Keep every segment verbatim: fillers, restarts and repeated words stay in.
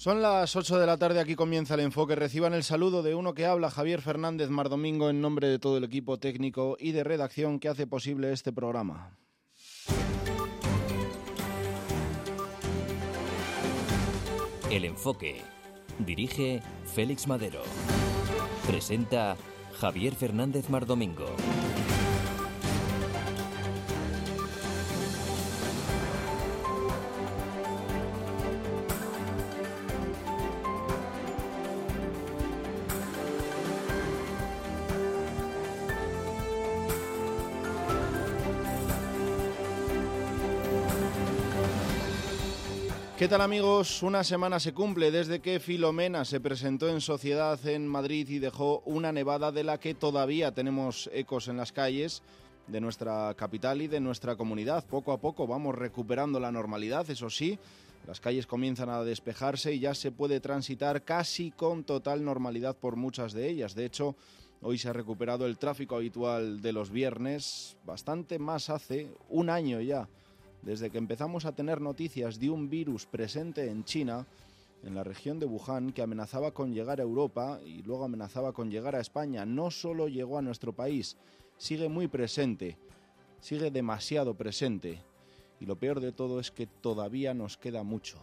Son las ocho de la tarde, aquí comienza el enfoque. Reciban el saludo de uno que habla, Javier Fernández Mardomingo, en nombre de todo el equipo técnico y de redacción que hace posible este programa. El enfoque. Dirige Félix Madero. Presenta Javier Fernández Mardomingo. ¿Qué tal, amigos? Una semana se cumple desde que Filomena se presentó en sociedad en Madrid y dejó una nevada de la que todavía tenemos ecos en las calles de nuestra capital y de nuestra comunidad. Poco a poco vamos recuperando la normalidad, eso sí, las calles comienzan a despejarse y ya se puede transitar casi con total normalidad por muchas de ellas. De hecho, hoy se ha recuperado el tráfico habitual de los viernes, bastante más hace un año ya, desde que empezamos a tener noticias de un virus presente en China, en la región de Wuhan, que amenazaba con llegar a Europa y luego amenazaba con llegar a España. No solo llegó a nuestro país, sigue muy presente, sigue demasiado presente. Y lo peor de todo es que todavía nos queda mucho.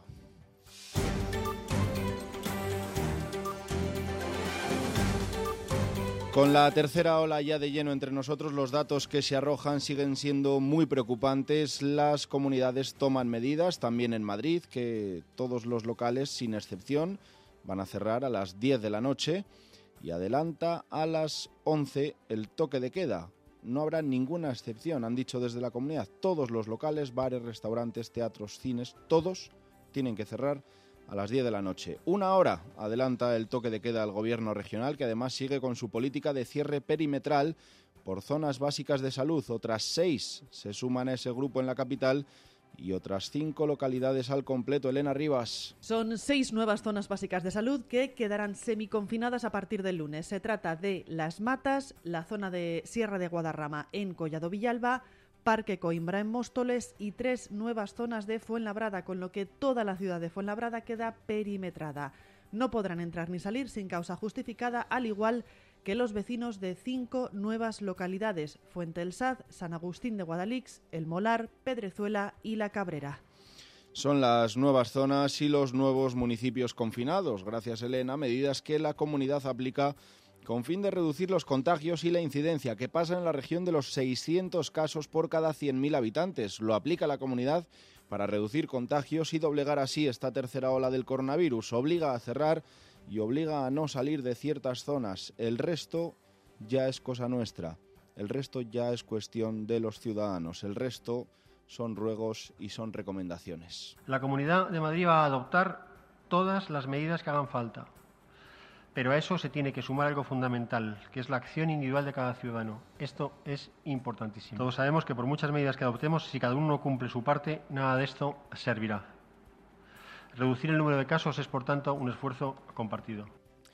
Con la tercera ola ya de lleno entre nosotros, los datos que se arrojan siguen siendo muy preocupantes. Las comunidades toman medidas, también en Madrid, que todos los locales, sin excepción, van a cerrar a las diez de la noche y adelanta a las once el toque de queda. No habrá ninguna excepción, han dicho desde la comunidad. Todos los locales, bares, restaurantes, teatros, cines, todos tienen que cerrar a las diez de la noche. Una hora adelanta el toque de queda al gobierno regional, que además sigue con su política de cierre perimetral por zonas básicas de salud. Otras seis se suman a ese grupo en la capital y otras cinco localidades al completo. Elena Rivas. Son seis nuevas zonas básicas de salud que quedarán semiconfinadas a partir del lunes. Se trata de Las Matas, la zona de Sierra de Guadarrama en Collado Villalba, Parque Coimbra en Móstoles y tres nuevas zonas de Fuenlabrada, con lo que toda la ciudad de Fuenlabrada queda perimetrada. No podrán entrar ni salir sin causa justificada, al igual que los vecinos de cinco nuevas localidades: Fuente el Saz, San Agustín de Guadalix, El Molar, Pedrezuela y La Cabrera. Son las nuevas zonas y los nuevos municipios confinados. Gracias, Elena, medidas que la comunidad aplica con fin de reducir los contagios y la incidencia, que pasa en la región de los seiscientos casos por cada cien mil habitantes. Lo aplica la comunidad para reducir contagios y doblegar así esta tercera ola del coronavirus. Obliga a cerrar y obliga a no salir de ciertas zonas. El resto ya es cosa nuestra. El resto ya es cuestión de los ciudadanos. El resto son ruegos y son recomendaciones. La Comunidad de Madrid va a adoptar todas las medidas que hagan falta. Pero a eso se tiene que sumar algo fundamental, que es la acción individual de cada ciudadano. Esto es importantísimo. Todos sabemos que por muchas medidas que adoptemos, si cada uno cumple su parte, nada de esto servirá. Reducir el número de casos es, por tanto, un esfuerzo compartido.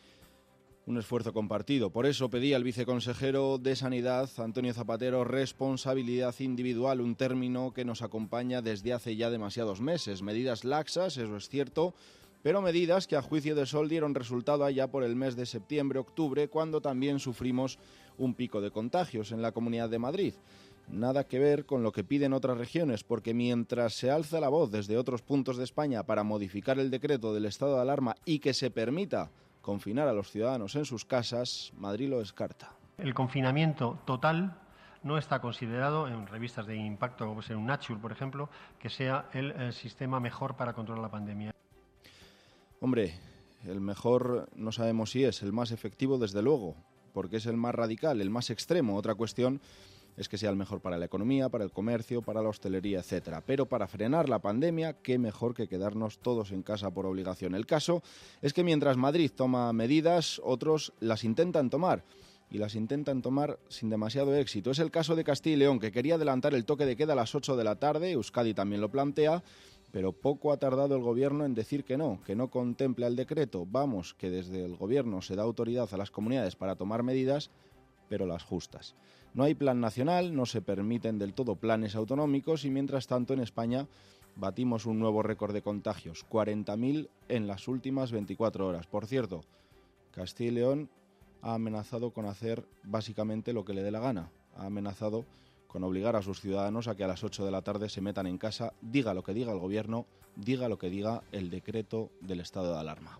Un esfuerzo compartido. Por eso pedía el viceconsejero de Sanidad, Antonio Zapatero, responsabilidad individual, un término que nos acompaña desde hace ya demasiados meses. Medidas laxas, eso es cierto, pero medidas que a juicio de Sol dieron resultado allá por el mes de septiembre-octubre, cuando también sufrimos un pico de contagios en la Comunidad de Madrid. Nada que ver con lo que piden otras regiones, porque mientras se alza la voz desde otros puntos de España para modificar el decreto del estado de alarma y que se permita confinar a los ciudadanos en sus casas, Madrid lo descarta. El confinamiento total no está considerado en revistas de impacto, como es en Nature, por ejemplo, que sea el, el sistema mejor para controlar la pandemia. Hombre, el mejor no sabemos si es, el más efectivo desde luego, porque es el más radical, el más extremo. Otra cuestión es que sea el mejor para la economía, para el comercio, para la hostelería, etcétera. Pero para frenar la pandemia, qué mejor que quedarnos todos en casa por obligación. El caso es que mientras Madrid toma medidas, otros las intentan tomar. Y las intentan tomar sin demasiado éxito. Es el caso de Castilla y León, que quería adelantar el toque de queda a las ocho de la tarde. Euskadi también lo plantea, pero poco ha tardado el gobierno en decir que no, que no contempla el decreto. Vamos, que desde el gobierno se da autoridad a las comunidades para tomar medidas, pero las justas. No hay plan nacional, no se permiten del todo planes autonómicos y mientras tanto en España batimos un nuevo récord de contagios, cuarenta mil en las últimas veinticuatro horas. Por cierto, Castilla y León ha amenazado con hacer básicamente lo que le dé la gana. Ha amenazado con obligar a sus ciudadanos a que a las ocho de la tarde se metan en casa, diga lo que diga el gobierno, diga lo que diga el decreto del estado de alarma.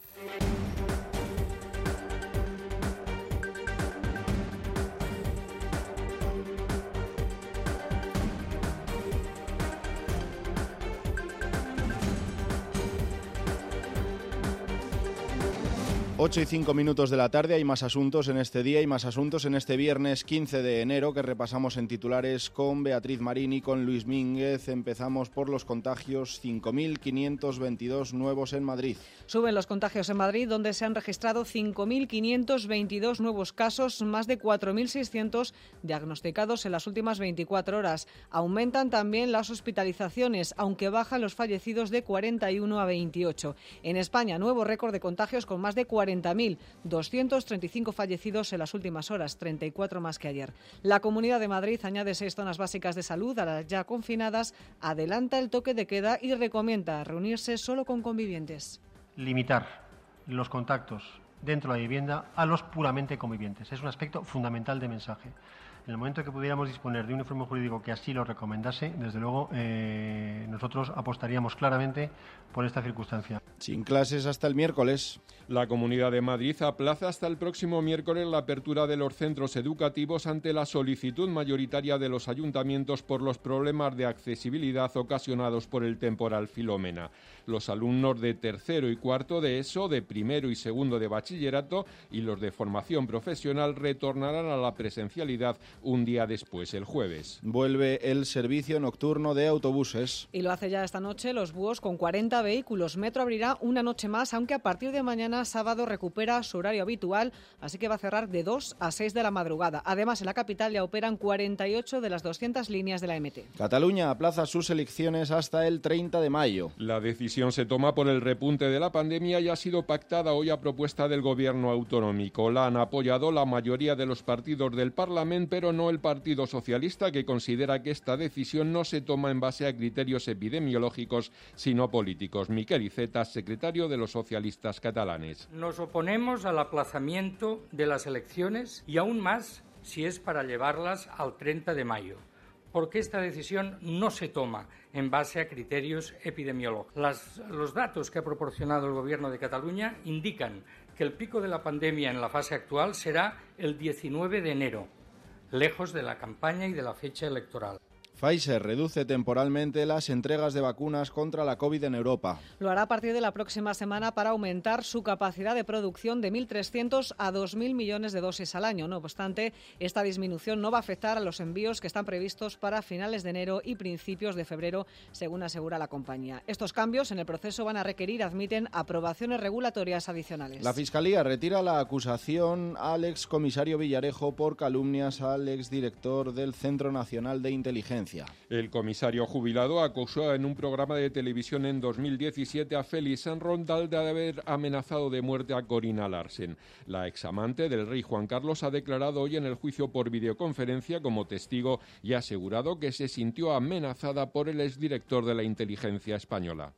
ocho y cinco minutos de la tarde, hay más asuntos en este día y más asuntos en este viernes quince de enero que repasamos en titulares con Beatriz Marín y con Luis Mínguez. Empezamos por los contagios, cinco mil quinientos veintidós nuevos en Madrid. Suben los contagios en Madrid, donde se han registrado cinco mil quinientos veintidós nuevos casos, más de cuatro mil seiscientos diagnosticados en las últimas veinticuatro horas. Aumentan también las hospitalizaciones, aunque bajan los fallecidos de cuarenta y uno a veintiocho. En España, nuevo récord de contagios con más de cuarenta mil doscientos treinta y cinco fallecidos en las últimas horas, treinta y cuatro más que ayer. La Comunidad de Madrid añade seis zonas básicas de salud a las ya confinadas, adelanta el toque de queda y recomienda reunirse solo con convivientes. Limitar los contactos dentro de la vivienda a los puramente convivientes. Es un aspecto fundamental de mensaje. En el momento que pudiéramos disponer de un informe jurídico que así lo recomendase, desde luego eh, nosotros apostaríamos claramente por esta circunstancia. Sin clases hasta el miércoles. La Comunidad de Madrid aplaza hasta el próximo miércoles la apertura de los centros educativos ante la solicitud mayoritaria de los ayuntamientos por los problemas de accesibilidad ocasionados por el temporal Filomena. Los alumnos de tercero y cuarto de ESO, de primero y segundo de bachillerato y los de formación profesional retornarán a la presencialidad un día después, el jueves. Vuelve el servicio nocturno de autobuses. Y lo hace ya esta noche los búhos con cuarenta vehículos. Metro abrirá una noche más, aunque a partir de mañana sábado recupera su horario habitual, así que va a cerrar de dos a seis de la madrugada. Además, en la capital ya operan cuarenta y ocho de las doscientas líneas de la M T. Cataluña aplaza sus elecciones hasta el treinta de mayo. La decisión se toma por el repunte de la pandemia y ha sido pactada hoy a propuesta del gobierno autonómico. La han apoyado la mayoría de los partidos del Parlamento, pero no el Partido Socialista, que considera que esta decisión no se toma en base a criterios epidemiológicos, sino políticos. Miquel Iceta, secretario de los socialistas catalanes. Nos oponemos al aplazamiento de las elecciones y aún más si es para llevarlas al treinta de mayo, porque esta decisión no se toma en base a criterios epidemiológicos. Las, los datos que ha proporcionado el Gobierno de Cataluña indican que el pico de la pandemia en la fase actual será el diecinueve de enero, lejos de la campaña y de la fecha electoral. Pfizer reduce temporalmente las entregas de vacunas contra la COVID en Europa. Lo hará a partir de la próxima semana para aumentar su capacidad de producción de mil trescientos a dos mil millones de dosis al año. No obstante, esta disminución no va a afectar a los envíos que están previstos para finales de enero y principios de febrero, según asegura la compañía. Estos cambios en el proceso van a requerir, admiten, aprobaciones regulatorias adicionales. La Fiscalía retira la acusación al excomisario Villarejo por calumnias al exdirector del Centro Nacional de Inteligencia. El comisario jubilado acusó en un programa de televisión en dos mil diecisiete a Félix San Rondal de haber amenazado de muerte a Corina Larsen. La examante del rey Juan Carlos ha declarado hoy en el juicio por videoconferencia como testigo y ha asegurado que se sintió amenazada por el exdirector de la inteligencia española.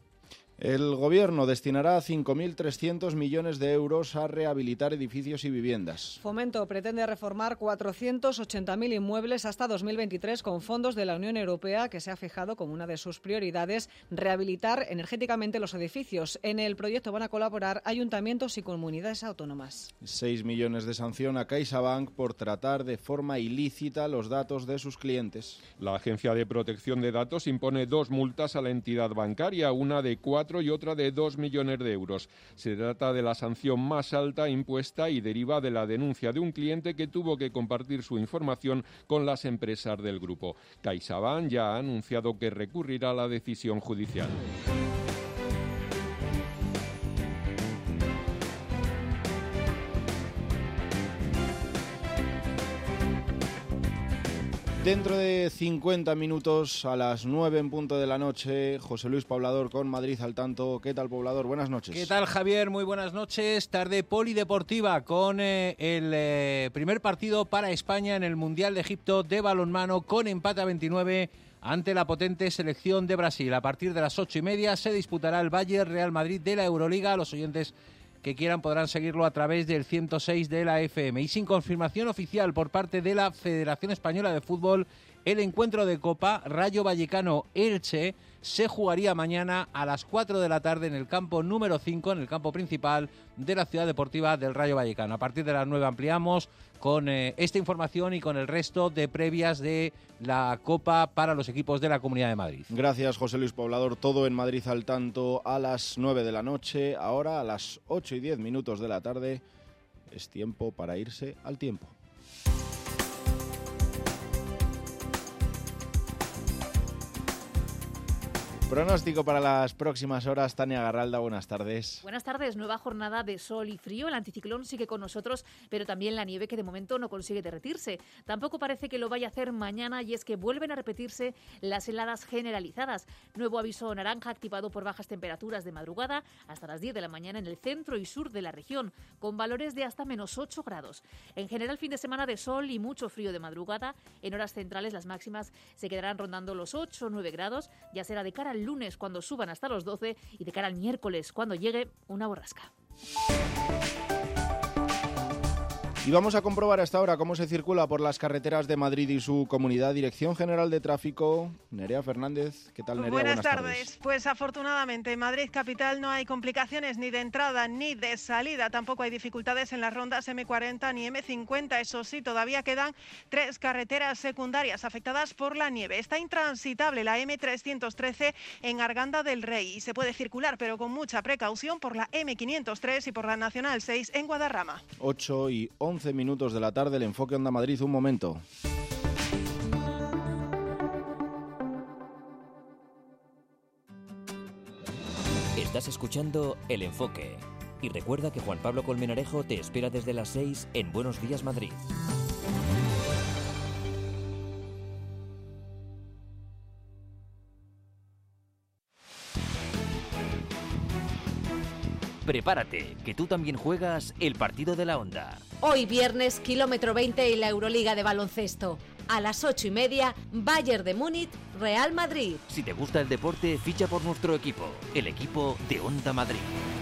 El Gobierno destinará cinco mil trescientos millones de euros a rehabilitar edificios y viviendas. Fomento pretende reformar cuatrocientos ochenta mil inmuebles hasta dos mil veintitrés con fondos de la Unión Europea, que se ha fijado como una de sus prioridades rehabilitar energéticamente los edificios. En el proyecto van a colaborar ayuntamientos y comunidades autónomas. Seis millones de sanción a CaixaBank por tratar de forma ilícita los datos de sus clientes. La Agencia de Protección de Datos impone dos multas a la entidad bancaria, una de cuatro y otra de dos millones de euros. Se trata de la sanción más alta impuesta y deriva de la denuncia de un cliente que tuvo que compartir su información con las empresas del grupo. CaixaBank ya ha anunciado que recurrirá a la decisión judicial. Dentro de cincuenta minutos, a las nueve en punto de la noche, José Luis Poblador con Madrid al tanto. ¿Qué tal, Poblador? Buenas noches. ¿Qué tal, Javier? Muy buenas noches. Tarde polideportiva con eh, el eh, primer partido para España en el Mundial de Egipto de balonmano, con empate a veintinueve ante la potente selección de Brasil. A partir de las ocho y media se disputará el Bayern Real Madrid de la Euroliga. Los oyentes que quieran podrán seguirlo a través del ciento seis de la F M. Y sin confirmación oficial por parte de la Federación Española de Fútbol, el encuentro de Copa Rayo Vallecano-Elche se jugaría mañana a las cuatro de la tarde en el campo número cinco, en el campo principal de la Ciudad Deportiva del Rayo Vallecano. A partir de las nueve ampliamos con eh, esta información y con el resto de previas de la Copa para los equipos de la Comunidad de Madrid. Gracias, José Luis Poblador. Todo en Madrid al tanto a las nueve de la noche. Ahora, a las ocho y diez minutos de la tarde, es tiempo para irse al tiempo. Pronóstico para las próximas horas. Tania Garralda, buenas tardes. Buenas tardes. Nueva jornada de sol y frío. El anticiclón sigue con nosotros, pero también la nieve, que de momento no consigue derretirse. Tampoco parece que lo vaya a hacer mañana, y es que vuelven a repetirse las heladas generalizadas. Nuevo aviso naranja activado por bajas temperaturas de madrugada hasta las diez de la mañana en el centro y sur de la región, con valores de hasta menos ocho grados. En general, fin de semana de sol y mucho frío de madrugada. En horas centrales las máximas se quedarán rondando los ocho o nueve grados. Ya será de cara al lunes cuando suban hasta los doce y de cara al miércoles cuando llegue una borrasca. Y vamos a comprobar hasta ahora cómo se circula por las carreteras de Madrid y su comunidad. Dirección General de Tráfico, Nerea Fernández. ¿Qué tal, Nerea? Buenas, Buenas tardes. tardes. Pues afortunadamente en Madrid capital no hay complicaciones ni de entrada ni de salida. Tampoco hay dificultades en las rondas eme cuarenta ni eme cincuenta. Eso sí, todavía quedan tres carreteras secundarias afectadas por la nieve. Está intransitable la eme trescientos trece en Arganda del Rey y se puede circular, pero con mucha precaución, por la eme quinientos tres y por la Nacional seis en Guadarrama. ocho y once minutos de la tarde, el enfoque Onda Madrid, un momento. Estás escuchando El Enfoque. Y recuerda que Juan Pablo Colmenarejo te espera desde las seis en Buenos Días Madrid. Prepárate, que tú también juegas el partido de la Onda. Hoy viernes, kilómetro veinte y la Euroliga de baloncesto. A las ocho y media, Bayern de Múnich, Real Madrid. Si te gusta el deporte, ficha por nuestro equipo, el equipo de Onda Madrid.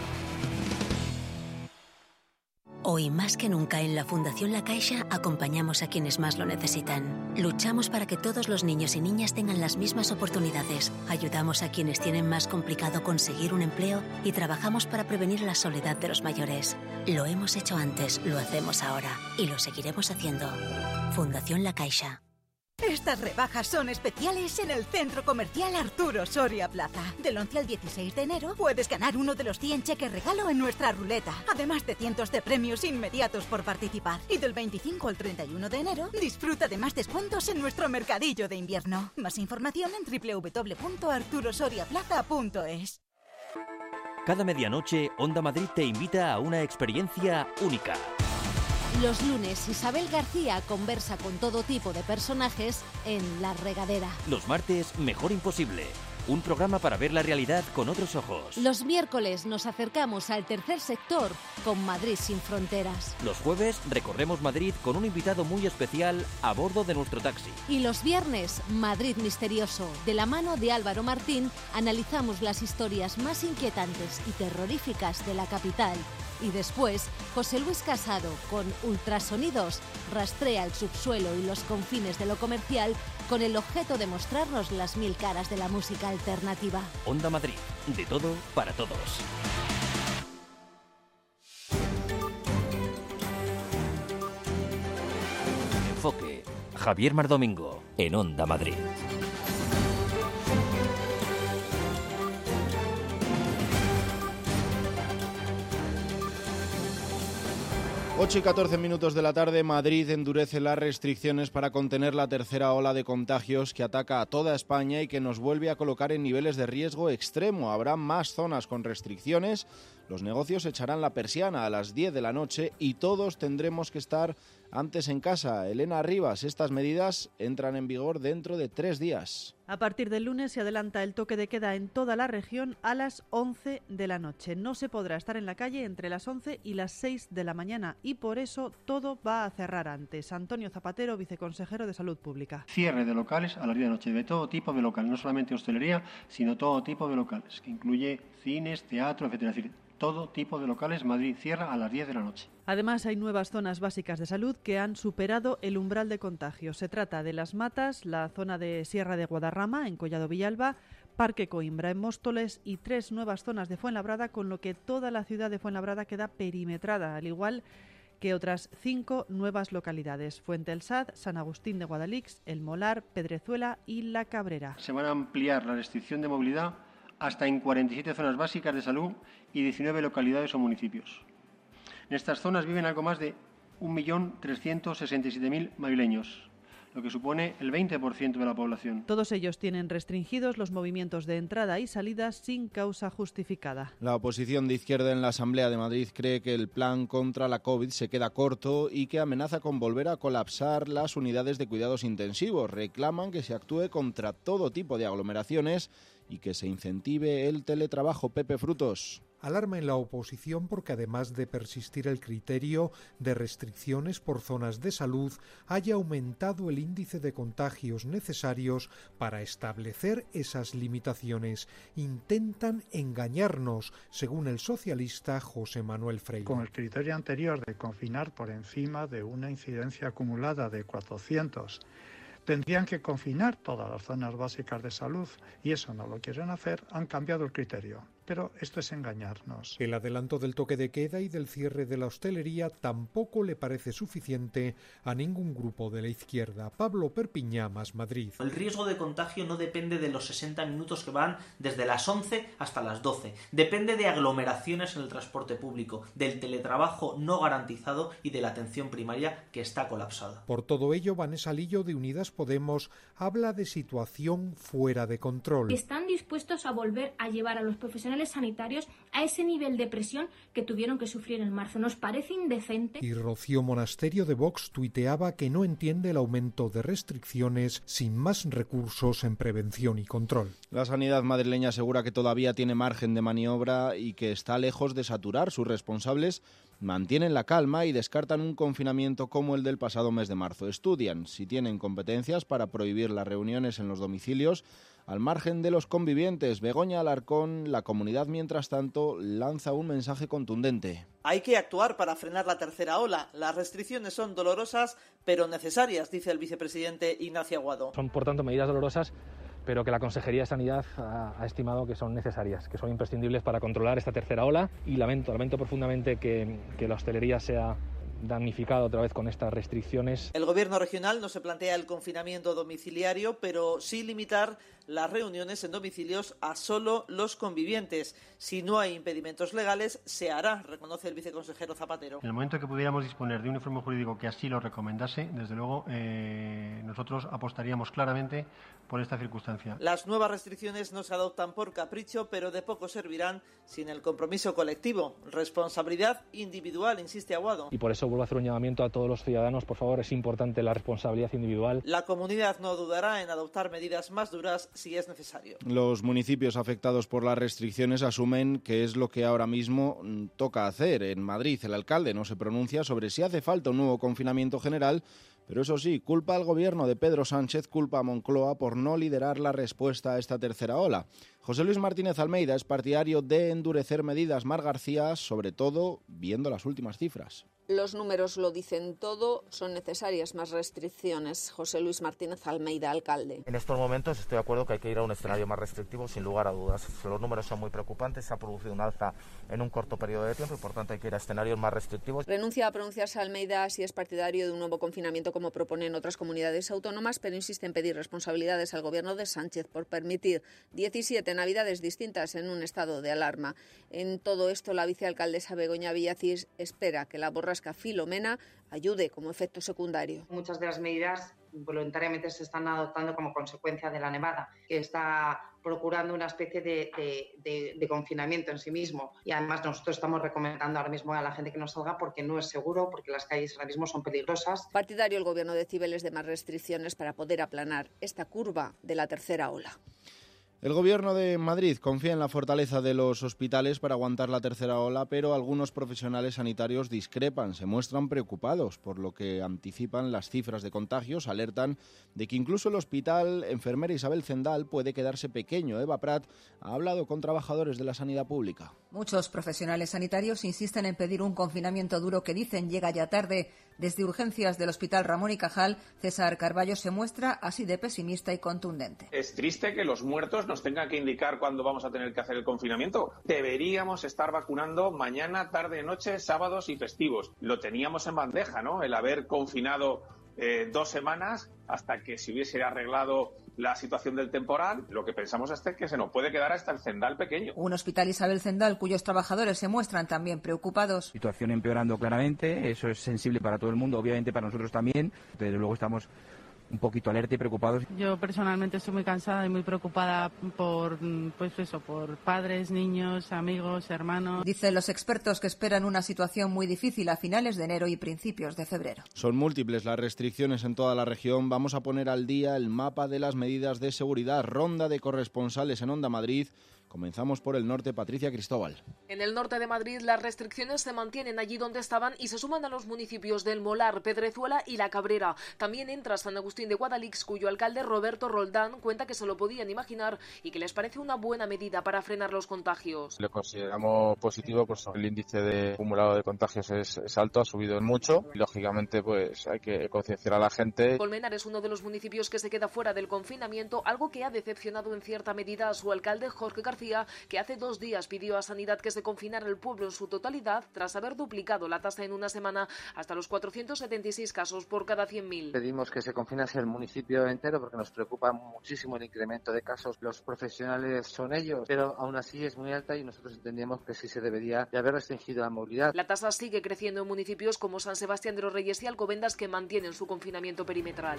Hoy más que nunca en la Fundación La Caixa acompañamos a quienes más lo necesitan. Luchamos para que todos los niños y niñas tengan las mismas oportunidades. Ayudamos a quienes tienen más complicado conseguir un empleo y trabajamos para prevenir la soledad de los mayores. Lo hemos hecho antes, lo hacemos ahora y lo seguiremos haciendo. Fundación La Caixa. Estas rebajas son especiales en el Centro Comercial Arturo Soria Plaza. Del once al dieciséis de enero puedes ganar uno de los cien cheques regalo en nuestra ruleta, además de cientos de premios inmediatos por participar. Y del veinticinco al treinta y uno de enero disfruta de más descuentos en nuestro mercadillo de invierno. Más información en doble u doble u doble u punto arturo soria plaza punto es. Cada medianoche, Onda Madrid te invita a una experiencia única. Los lunes, Isabel García conversa con todo tipo de personajes en La Regadera. Los martes, Mejor Imposible. Un programa para ver la realidad con otros ojos. Los miércoles nos acercamos al tercer sector con Madrid sin fronteras. Los jueves recorremos Madrid con un invitado muy especial a bordo de nuestro taxi. Y los viernes, Madrid Misterioso. De la mano de Álvaro Martín, analizamos las historias más inquietantes y terroríficas de la capital. Y después, José Luis Casado, con Ultrasonidos, rastrea el subsuelo y los confines de lo comercial con el objeto de mostrarnos las mil caras de la música alternativa. Onda Madrid, de todo para todos. Enfoque, Javier Mardomingo, en Onda Madrid. ocho y catorce minutos de la tarde, Madrid endurece las restricciones para contener la tercera ola de contagios que ataca a toda España y que nos vuelve a colocar en niveles de riesgo extremo. Habrá más zonas con restricciones, los negocios echarán la persiana a las diez de la noche y todos tendremos que estar antes en casa. Elena Rivas, estas medidas entran en vigor dentro de tres días. A partir del lunes se adelanta el toque de queda en toda la región a las once de la noche. No se podrá estar en la calle entre las once y las seis de la mañana y por eso todo va a cerrar antes. Antonio Zapatero, viceconsejero de Salud Pública. Cierre de locales a las diez de la noche, de todo tipo de locales, no solamente hostelería, sino todo tipo de locales, que incluye cines, teatro, etcétera. Es decir, todo tipo de locales, Madrid cierra a las diez de la noche. Además, hay nuevas zonas básicas de salud que han superado el umbral de contagio. Se trata de Las Matas, la zona de Sierra de Guadarrama, en Collado Villalba, Parque Coimbra, en Móstoles y tres nuevas zonas de Fuenlabrada, con lo que toda la ciudad de Fuenlabrada queda perimetrada, al igual que otras cinco nuevas localidades: Fuente el Sad, San Agustín de Guadalix, El Molar, Pedrezuela y La Cabrera. Se van a ampliar la restricción de movilidad hasta en cuarenta y siete zonas básicas de salud y diecinueve localidades o municipios. En estas zonas viven algo más de un millón trescientos sesenta y siete mil madrileños, lo que supone el veinte por ciento de la población. Todos ellos tienen restringidos los movimientos de entrada y salida sin causa justificada. La oposición de izquierda en la Asamblea de Madrid cree que el plan contra la COVID se queda corto y que amenaza con volver a colapsar las unidades de cuidados intensivos. Reclaman que se actúe contra todo tipo de aglomeraciones y que se incentive el teletrabajo. Pepe Frutos. Alarma en la oposición porque además de persistir el criterio de restricciones por zonas de salud, haya aumentado el índice de contagios necesarios para establecer esas limitaciones. Intentan engañarnos, según el socialista José Manuel Freire. Con el criterio anterior de confinar por encima de una incidencia acumulada de cuatrocientos, tendrían que confinar todas las zonas básicas de salud y eso no lo quieren hacer, han cambiado el criterio. Pero esto es engañarnos. El adelanto del toque de queda y del cierre de la hostelería tampoco le parece suficiente a ningún grupo de la izquierda. Pablo Perpiñá, Más Madrid. El riesgo de contagio no depende de los sesenta minutos que van desde las once hasta las doce. Depende de aglomeraciones en el transporte público, del teletrabajo no garantizado y de la atención primaria que está colapsada. Por todo ello, Vanessa Lillo, de Unidas Podemos, habla de situación fuera de control. Están dispuestos a volver a llevar a los profesionales sanitarios a ese nivel de presión que tuvieron que sufrir en marzo. Nos parece indecente. Y Rocío Monasterio, de Vox, tuiteaba que no entiende el aumento de restricciones sin más recursos en prevención y control. La sanidad madrileña asegura que todavía tiene margen de maniobra y que está lejos de saturar. Sus responsables mantienen la calma y descartan un confinamiento como el del pasado mes de marzo. Estudian si tienen competencias para prohibir las reuniones en los domicilios al margen de los convivientes. Begoña Alarcón, la comunidad, mientras tanto, lanza un mensaje contundente. Hay que actuar para frenar la tercera ola. Las restricciones son dolorosas, pero necesarias, dice el vicepresidente Ignacio Aguado. Son, por tanto, medidas dolorosas, pero que la Consejería de Sanidad ha, ha estimado que son necesarias, que son imprescindibles para controlar esta tercera ola. Y lamento, lamento profundamente que, que la hostelería sea damnificado otra vez con estas restricciones. El gobierno regional no se plantea el confinamiento domiciliario, pero sí limitar las reuniones en domicilios a solo los convivientes. Si no hay impedimentos legales, se hará, reconoce el viceconsejero Zapatero. En el momento que pudiéramos disponer de un informe jurídico que así lo recomendase, desde luego eh, nosotros apostaríamos claramente por esta circunstancia. Las nuevas restricciones no se adoptan por capricho, pero de poco servirán sin el compromiso colectivo. Responsabilidad individual, insiste Aguado. Y por eso vuelvo a hacer un llamamiento a todos los ciudadanos. Por favor, es importante la responsabilidad individual. La comunidad no dudará en adoptar medidas más duras si es necesario. Los municipios afectados por las restricciones asumen que es lo que ahora mismo toca hacer. En Madrid, el alcalde no se pronuncia sobre si hace falta un nuevo confinamiento general, pero eso sí, culpa al gobierno de Pedro Sánchez, culpa a Moncloa por no liderar la respuesta a esta tercera ola. José Luis Martínez Almeida es partidario de endurecer medidas. Mar García, sobre todo viendo las últimas cifras. Los números lo dicen todo, son necesarias más restricciones. José Luis Martínez Almeida, alcalde. En estos momentos estoy de acuerdo que hay que ir a un escenario más restrictivo, sin lugar a dudas. Los números son muy preocupantes, se ha producido un alza en un corto periodo de tiempo y por tanto hay que ir a escenarios más restrictivos. Renuncia a pronunciarse Almeida si es partidario de un nuevo confinamiento como proponen otras comunidades autónomas, pero insiste en pedir responsabilidades al gobierno de Sánchez por permitir diecisiete navidades distintas en un estado de alarma. En todo esto, la vicealcaldesa Begoña Villacís espera que la borrasca vasca Filomena ayude como efecto secundario. Muchas de las medidas voluntariamente se están adoptando como consecuencia de la nevada, que está procurando una especie de, de, de, de confinamiento en sí mismo. Y además nosotros estamos recomendando ahora mismo a la gente que no salga porque no es seguro, porque las calles ahora mismo son peligrosas. Partidario el Gobierno de Cibeles de más restricciones para poder aplanar esta curva de la tercera ola. El Gobierno de Madrid confía en la fortaleza de los hospitales para aguantar la tercera ola, pero algunos profesionales sanitarios discrepan, se muestran preocupados, por lo que anticipan las cifras de contagios, alertan de que incluso el hospital enfermera Isabel Zendal puede quedarse pequeño. Eva Prat ha hablado con trabajadores de la sanidad pública. Muchos profesionales sanitarios insisten en pedir un confinamiento duro que dicen llega ya tarde. Desde urgencias del Hospital Ramón y Cajal, César Carballo se muestra así de pesimista y contundente. Es triste que los muertos nos tengan que indicar cuándo vamos a tener que hacer el confinamiento. Deberíamos estar vacunando mañana, tarde, noche, sábados y festivos. Lo teníamos en bandeja, ¿no? El haber confinado eh, dos semanas hasta que se hubiese arreglado la situación del temporal. Lo que pensamos es que se nos puede quedar hasta el Zendal pequeño. Un hospital Isabel Zendal cuyos trabajadores se muestran también preocupados. Situación empeorando claramente, eso es sensible para todo el mundo, obviamente para nosotros también. Desde luego estamos un poquito alerta y preocupados. Yo personalmente estoy muy cansada y muy preocupada por, pues eso, por padres, niños, amigos, hermanos. Dicen los expertos que esperan una situación muy difícil a finales de enero y principios de febrero. Son múltiples las restricciones en toda la región. Vamos a poner al día el mapa de las medidas de seguridad. Ronda de corresponsales en Onda Madrid. Comenzamos por el norte, Patricia Cristóbal. En el norte de Madrid las restricciones se mantienen allí donde estaban y se suman a los municipios del Molar, Pedrezuela y La Cabrera. También entra San Agustín de Guadalix, cuyo alcalde Roberto Roldán cuenta que se lo podían imaginar y que les parece una buena medida para frenar los contagios. Lo consideramos positivo, pues el índice de acumulado de contagios es, es alto, ha subido mucho y lógicamente pues hay que concienciar a la gente. Colmenar es uno de los municipios que se queda fuera del confinamiento, algo que ha decepcionado en cierta medida a su alcalde Jorge García, que hace dos días pidió a Sanidad que se confinara el pueblo en su totalidad tras haber duplicado la tasa en una semana hasta los cuatrocientos setenta y seis casos por cada cien mil. Pedimos que se confinase el municipio entero porque nos preocupa muchísimo el incremento de casos. Los profesionales son ellos, pero aún así es muy alta y nosotros entendíamos que sí se debería de haber restringido la movilidad. La tasa sigue creciendo en municipios como San Sebastián de los Reyes y Alcobendas, que mantienen su confinamiento perimetral.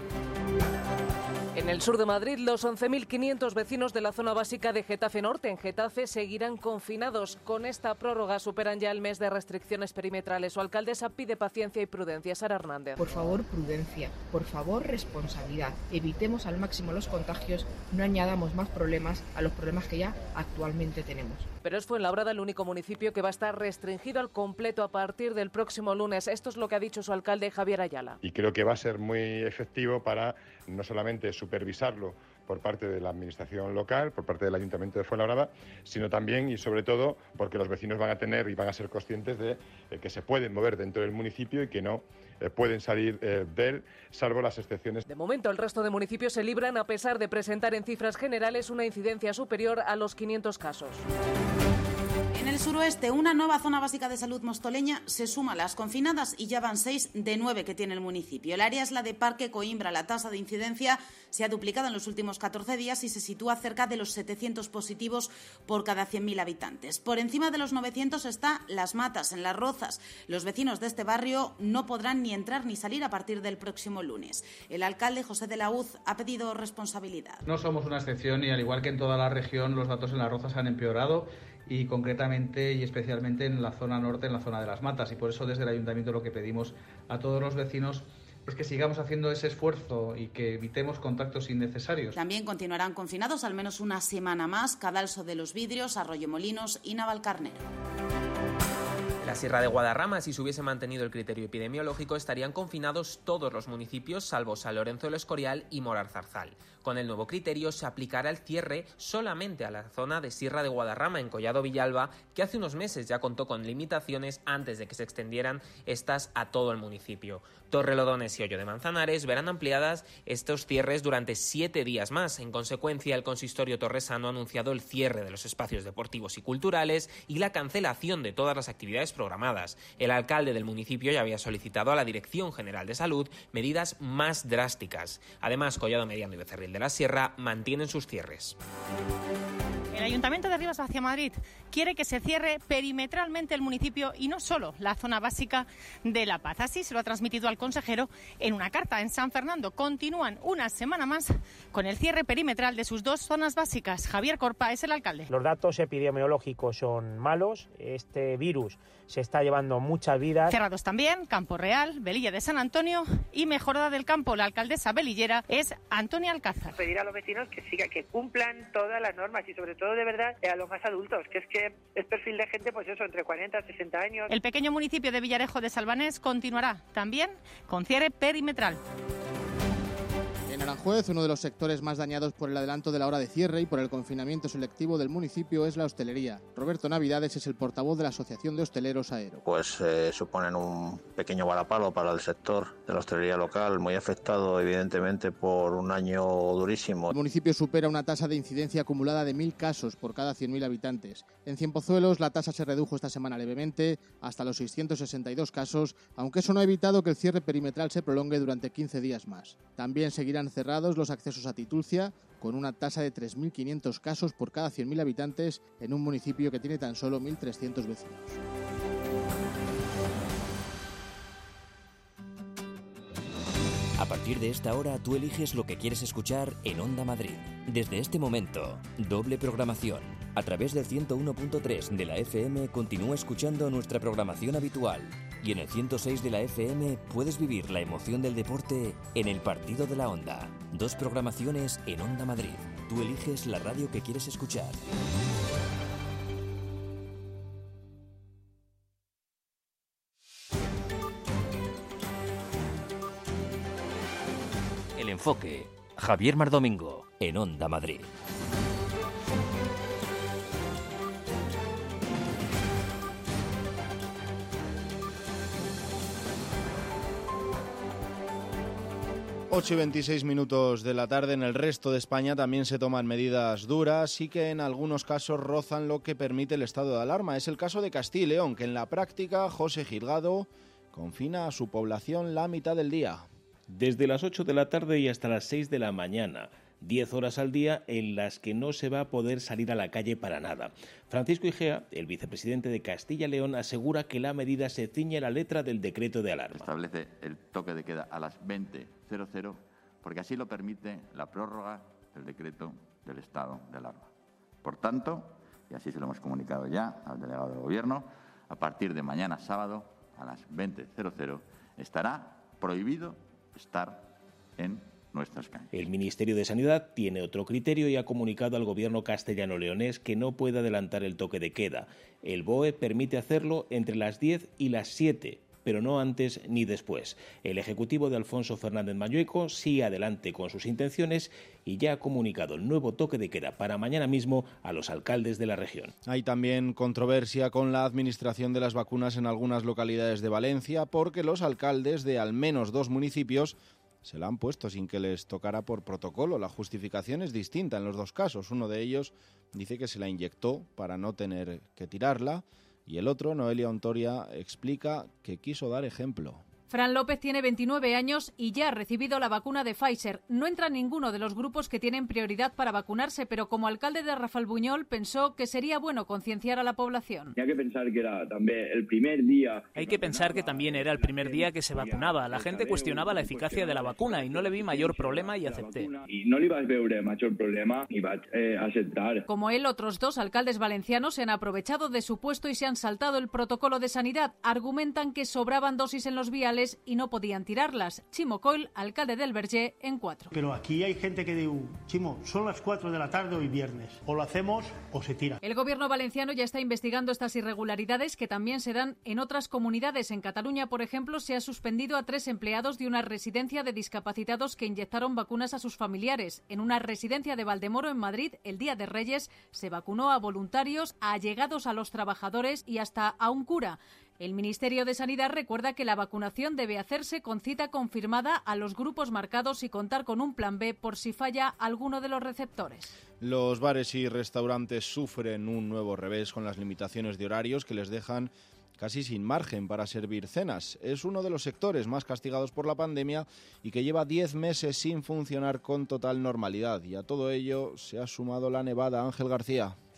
En el sur de Madrid, los once mil quinientos vecinos de la zona básica de Getafe Norte, en Getafe, seguirán confinados. Con esta prórroga superan ya el mes de restricciones perimetrales. Su alcaldesa pide paciencia y prudencia. Sara Hernández. Por favor, prudencia. Por favor, responsabilidad. Evitemos al máximo los contagios. No añadamos más problemas a los problemas que ya actualmente tenemos. Pero es Fuenlabrada el único municipio que va a estar restringido al completo a partir del próximo lunes. Esto es lo que ha dicho su alcalde Javier Ayala. Y creo que va a ser muy efectivo para no solamente supervisarlo por parte de la administración local, por parte del Ayuntamiento de Fuenlabrada, sino también y sobre todo porque los vecinos van a tener y van a ser conscientes de eh, que se pueden mover dentro del municipio y que no eh, pueden salir eh, de él, salvo las excepciones. De momento, el resto de municipios se libran a pesar de presentar en cifras generales una incidencia superior a los quinientos casos. En el suroeste, una nueva zona básica de salud mostoleña se suma a las confinadas y ya van seis de nueve que tiene el municipio. El área es la de Parque Coimbra. La tasa de incidencia se ha duplicado en los últimos catorce días y se sitúa cerca de los setecientos positivos por cada cien mil habitantes. Por encima de los novecientos está Las Matas, en Las Rozas. Los vecinos de este barrio no podrán ni entrar ni salir a partir del próximo lunes. El alcalde José de la Hoz ha pedido responsabilidad. No somos una excepción y, al igual que en toda la región, los datos en Las Rozas han empeorado, y concretamente y especialmente en la zona norte, en la zona de Las Matas. Y por eso desde el Ayuntamiento lo que pedimos a todos los vecinos es que sigamos haciendo ese esfuerzo y que evitemos contactos innecesarios. También continuarán confinados al menos una semana más Cadalso de los Vidrios, Arroyomolinos y Navalcarnero. En la Sierra de Guadarrama, si se hubiese mantenido el criterio epidemiológico, estarían confinados todos los municipios salvo San Lorenzo del Escorial y Morar-Zarzal. Con el nuevo criterio se aplicará el cierre solamente a la zona de Sierra de Guadarrama, en Collado Villalba, que hace unos meses ya contó con limitaciones antes de que se extendieran estas a todo el municipio. Torrelodones y Hoyo de Manzanares verán ampliadas estos cierres durante siete días más. En consecuencia, el consistorio torresano ha anunciado el cierre de los espacios deportivos y culturales y la cancelación de todas las actividades programadas. El alcalde del municipio ya había solicitado a la Dirección General de Salud medidas más drásticas. Además, Collado Mediano y Becerril de la Sierra mantienen sus cierres. El Ayuntamiento de Rivas Vacia Madrid quiere que se cierre perimetralmente el municipio y no solo la zona básica de La Paz. Así se lo ha transmitido al consejero en una carta. En San Fernando continúan una semana más con el cierre perimetral de sus dos zonas básicas. Javier Corpa es el alcalde. Los datos epidemiológicos son malos. Este virus se está llevando muchas vidas. Cerrados también Campo Real, Velilla de San Antonio y Mejorada del Campo. La alcaldesa velillera es Antonia Alcázar. Pedir a los vecinos que siga, que cumplan todas las normas y sobre todo de verdad a los más adultos, que es que es perfil de gente pues eso, entre cuarenta y sesenta años. El pequeño municipio de Villarejo de Salvanés continuará también con cierre perimetral. En Aranjuez, uno de los sectores más dañados por el adelanto de la hora de cierre y por el confinamiento selectivo del municipio es la hostelería. Roberto Navidades es el portavoz de la Asociación de Hosteleros Aero. Pues eh, suponen un pequeño varapalo para el sector de la hostelería local, muy afectado evidentemente por un año durísimo. El municipio supera una tasa de incidencia acumulada de mil casos por cada cien mil habitantes. En Cienpozuelos la tasa se redujo esta semana levemente hasta los seiscientos sesenta y dos casos, aunque eso no ha evitado que el cierre perimetral se prolongue durante quince días más. También seguirán cerrados los accesos a Titulcia, con una tasa de tres mil quinientos casos por cada cien mil habitantes en un municipio que tiene tan solo mil trescientos vecinos. A partir de esta hora tú eliges lo que quieres escuchar en Onda Madrid. Desde este momento, doble programación. A través del ciento uno punto tres de la F M continúa escuchando nuestra programación habitual. Y en el ciento seis de la F M puedes vivir la emoción del deporte en el Partido de la Onda. Dos programaciones en Onda Madrid. Tú eliges la radio que quieres escuchar. El enfoque. Javier Mardomingo en Onda Madrid. ocho y veintiséis minutos de la tarde. En el resto de España también se toman medidas duras y que en algunos casos rozan lo que permite el estado de alarma. Es el caso de Castilla y León, que en la práctica José Gilgado confina a su población la mitad del día. Desde las ocho de la tarde y hasta las seis de la mañana. diez horas al día en las que no se va a poder salir a la calle para nada. Francisco Igea, el vicepresidente de Castilla y León, asegura que la medida se ciñe a la letra del decreto de alarma. Establece el toque de queda a las veinte cero cero porque así lo permite la prórroga del decreto del estado de alarma. Por tanto, y así se lo hemos comunicado ya al delegado del Gobierno, a partir de mañana sábado a las veinte cero cero estará prohibido estar en nuestras calles. El Ministerio de Sanidad tiene otro criterio y ha comunicado al gobierno castellano-leonés que no puede adelantar el toque de queda. El B O E permite hacerlo entre las diez y las siete, pero no antes ni después. El ejecutivo de Alfonso Fernández Mañueco sigue adelante con sus intenciones y ya ha comunicado el nuevo toque de queda para mañana mismo a los alcaldes de la región. Hay también controversia con la administración de las vacunas en algunas localidades de Valencia porque los alcaldes de al menos dos municipios se la han puesto sin que les tocara por protocolo. La justificación es distinta en los dos casos. Uno de ellos dice que se la inyectó para no tener que tirarla y el otro, Noelia Ontoria, explica que quiso dar ejemplo. Fran López tiene veintinueve años y ya ha recibido la vacuna de Pfizer. No entra en ninguno de los grupos que tienen prioridad para vacunarse, pero como alcalde de Rafelbuñol pensó que sería bueno concienciar a la población. Hay que pensar que era también el primer día... Hay que pensar que también era el primer día que se vacunaba. La gente cuestionaba la eficacia de la vacuna y no le vi mayor problema y acepté. Y no le iba a ver mayor problema y va a aceptar. Como él, otros dos alcaldes valencianos se han aprovechado de su puesto y se han saltado el protocolo de sanidad. Argumentan que sobraban dosis en los viales y no podían tirarlas. Chimo Coll, alcalde del Verger, en cuatro. Pero aquí hay gente que dice, Chimo, son las cuatro de la tarde hoy viernes. O lo hacemos o se tira. El gobierno valenciano ya está investigando estas irregularidades que también se dan en otras comunidades. En Cataluña, por ejemplo, se ha suspendido a tres empleados de una residencia de discapacitados que inyectaron vacunas a sus familiares. En una residencia de Valdemoro, en Madrid, el Día de Reyes, se vacunó a voluntarios, a allegados a los trabajadores y hasta a un cura. El Ministerio de Sanidad recuerda que la vacunación debe hacerse con cita confirmada a los grupos marcados y contar con un plan B por si falla alguno de los receptores. Los bares y restaurantes sufren un nuevo revés con las limitaciones de horarios que les dejan casi sin margen para servir cenas. Es uno de los sectores más castigados por la pandemia y que lleva diez meses sin funcionar con total normalidad. Y a todo ello se ha sumado la nevada. Ángel García.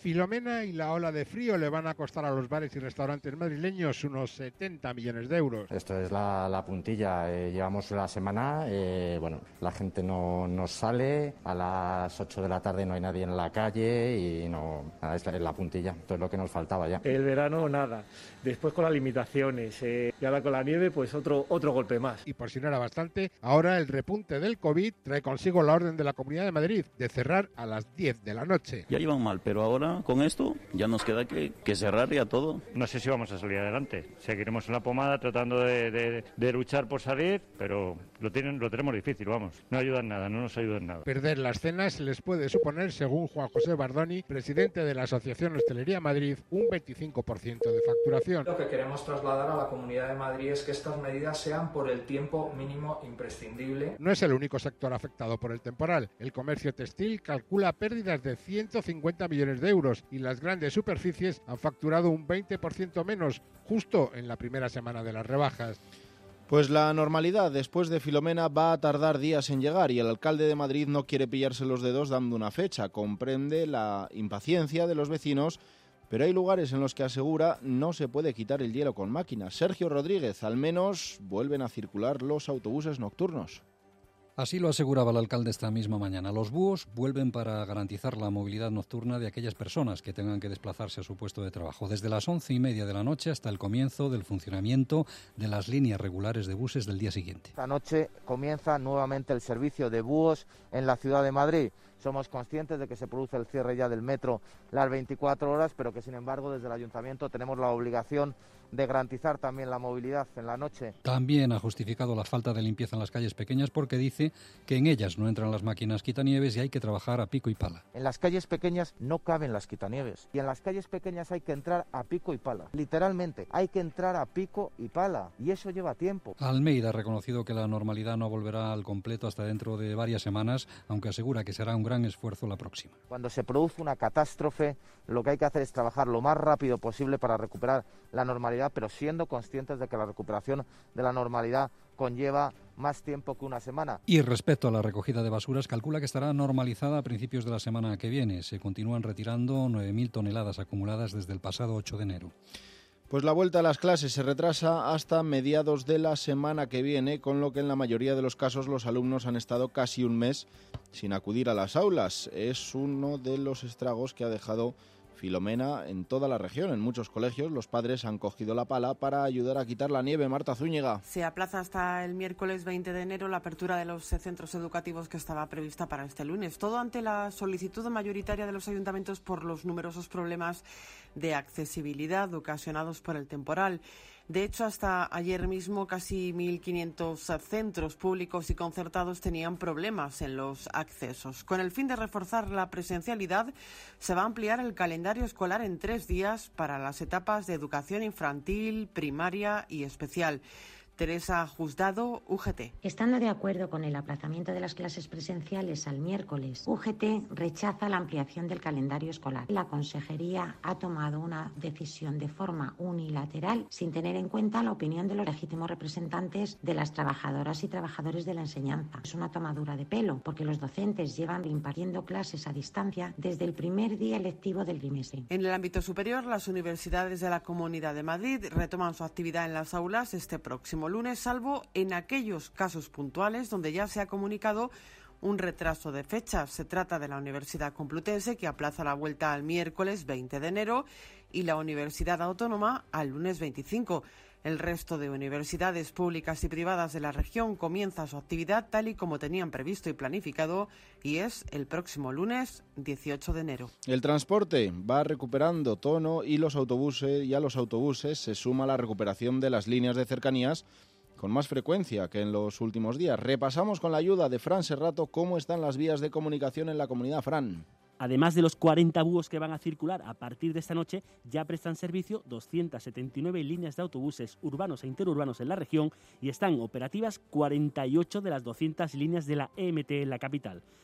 Filomena y la ola de frío le van a costar a los bares y restaurantes madrileños unos setenta millones de euros. Esto es la, la puntilla. Eh, llevamos la semana, eh, bueno, la gente no, no sale, a las ocho de la tarde no hay nadie en la calle y no, nada, es la, es la puntilla. Esto es lo que nos faltaba ya. El verano nada, después con las limitaciones eh, y ahora con la nieve pues otro, otro golpe más. Y por si no era bastante, ahora el repunte del COVID trae consigo la orden de la Comunidad de Madrid de cerrar a las diez de la noche. Ya iban mal, pero ahora con esto ya nos queda que, que cerrar ya todo. No sé si vamos a salir adelante. Seguiremos en la pomada tratando de, de, de luchar por salir, pero lo tienen, lo tenemos difícil, vamos. No ayudan nada, no nos ayudan nada. Perder las cenas les puede suponer, según Juan José Bardoni, presidente de la Asociación Hostelería Madrid, un veinticinco por ciento de facturación. Lo que queremos trasladar a la Comunidad de Madrid es que estas medidas sean por el tiempo mínimo imprescindible. No es el único sector afectado por el temporal. El comercio textil calcula pérdidas de ciento cincuenta millones de euros y las grandes superficies han facturado un veinte por ciento menos, justo en la primera semana de las rebajas. Pues la normalidad después de Filomena va a tardar días en llegar y el alcalde de Madrid no quiere pillarse los dedos dando una fecha. Comprende la impaciencia de los vecinos, pero hay lugares en los que asegura no se puede quitar el hielo con máquinas. Sergio Rodríguez, al menos vuelven a circular los autobuses nocturnos. Así lo aseguraba el alcalde esta misma mañana. Los búhos vuelven para garantizar la movilidad nocturna de aquellas personas que tengan que desplazarse a su puesto de trabajo, desde las once y media de la noche hasta el comienzo del funcionamiento de las líneas regulares de buses del día siguiente. Esta noche comienza nuevamente el servicio de búhos en la ciudad de Madrid. Somos conscientes de que se produce el cierre ya del metro las veinticuatro horas, pero que sin embargo desde el ayuntamiento tenemos la obligación de garantizar también la movilidad en la noche. También ha justificado la falta de limpieza en las calles pequeñas porque dice que en ellas no entran las máquinas quitanieves y hay que trabajar a pico y pala. En las calles pequeñas no caben las quitanieves y en las calles pequeñas hay que entrar a pico y pala. Literalmente, hay que entrar a pico y pala y eso lleva tiempo. Almeida ha reconocido que la normalidad no volverá al completo hasta dentro de varias semanas, aunque asegura que será un gran esfuerzo la próxima. Cuando se produce una catástrofe, lo que hay que hacer es trabajar lo más rápido posible para recuperar la normalidad, pero siendo conscientes de que la recuperación de la normalidad conlleva más tiempo que una semana. Y respecto a la recogida de basuras, calcula que estará normalizada a principios de la semana que viene. Se continúan retirando nueve mil toneladas acumuladas desde el pasado ocho de enero. Pues la vuelta a las clases se retrasa hasta mediados de la semana que viene, con lo que en la mayoría de los casos los alumnos han estado casi un mes sin acudir a las aulas. Es uno de los estragos que ha dejado Filomena en toda la región. En muchos colegios los padres han cogido la pala para ayudar a quitar la nieve. Marta Zúñiga. Se aplaza hasta el miércoles veinte de enero la apertura de los centros educativos que estaba prevista para este lunes. Todo ante la solicitud mayoritaria de los ayuntamientos por los numerosos problemas de accesibilidad ocasionados por el temporal. De hecho, hasta ayer mismo casi mil quinientos centros públicos y concertados tenían problemas en los accesos. Con el fin de reforzar la presencialidad, se va a ampliar el calendario escolar en tres días para las etapas de educación infantil, primaria y especial. Teresa Juzgado, U G T. Estando de acuerdo con el aplazamiento de las clases presenciales al miércoles, U G T rechaza la ampliación del calendario escolar. La Consejería ha tomado una decisión de forma unilateral sin tener en cuenta la opinión de los legítimos representantes de las trabajadoras y trabajadores de la enseñanza. Es una tomadura de pelo, porque los docentes llevan impartiendo clases a distancia desde el primer día lectivo del trimestre. En el ámbito superior, las universidades de la Comunidad de Madrid retoman su actividad en las aulas este próximo lunes, salvo en aquellos casos puntuales donde ya se ha comunicado un retraso de fecha. Se trata de la Universidad Complutense, que aplaza la vuelta al miércoles veinte de enero, y la Universidad Autónoma al lunes veinticinco. El resto de universidades públicas y privadas de la región comienza su actividad tal y como tenían previsto y planificado, y es el próximo lunes dieciocho de enero. El transporte va recuperando tono y los autobuses y a los autobuses se suma la recuperación de las líneas de cercanías con más frecuencia que en los últimos días. Repasamos con la ayuda de Fran Serrato cómo están las vías de comunicación en la comunidad. Fran. Además de los cuarenta búhos que van a circular a partir de esta noche, ya prestan servicio doscientas setenta y nueve líneas de autobuses urbanos e interurbanos en la región y están operativas cuarenta y ocho de las doscientas líneas de la E M T en la capital.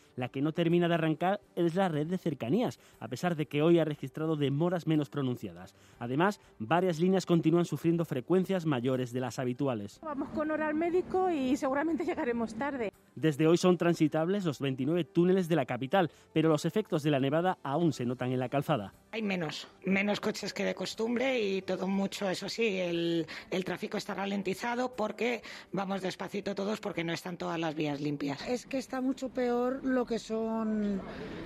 La que no termina de arrancar es la red de cercanías, a pesar de que hoy ha registrado demoras menos pronunciadas. Además, varias líneas continúan sufriendo frecuencias mayores de las habituales. Vamos con hora al médico y seguramente llegaremos tarde. Desde hoy son transitables los veintinueve túneles de la capital, pero los efectos de la nevada aún se notan en la calzada. Hay menos, menos coches que de costumbre y todo mucho, eso sí, el, el tráfico está ralentizado porque vamos despacito todos porque no están todas las vías limpias. Es que está mucho peor lo que son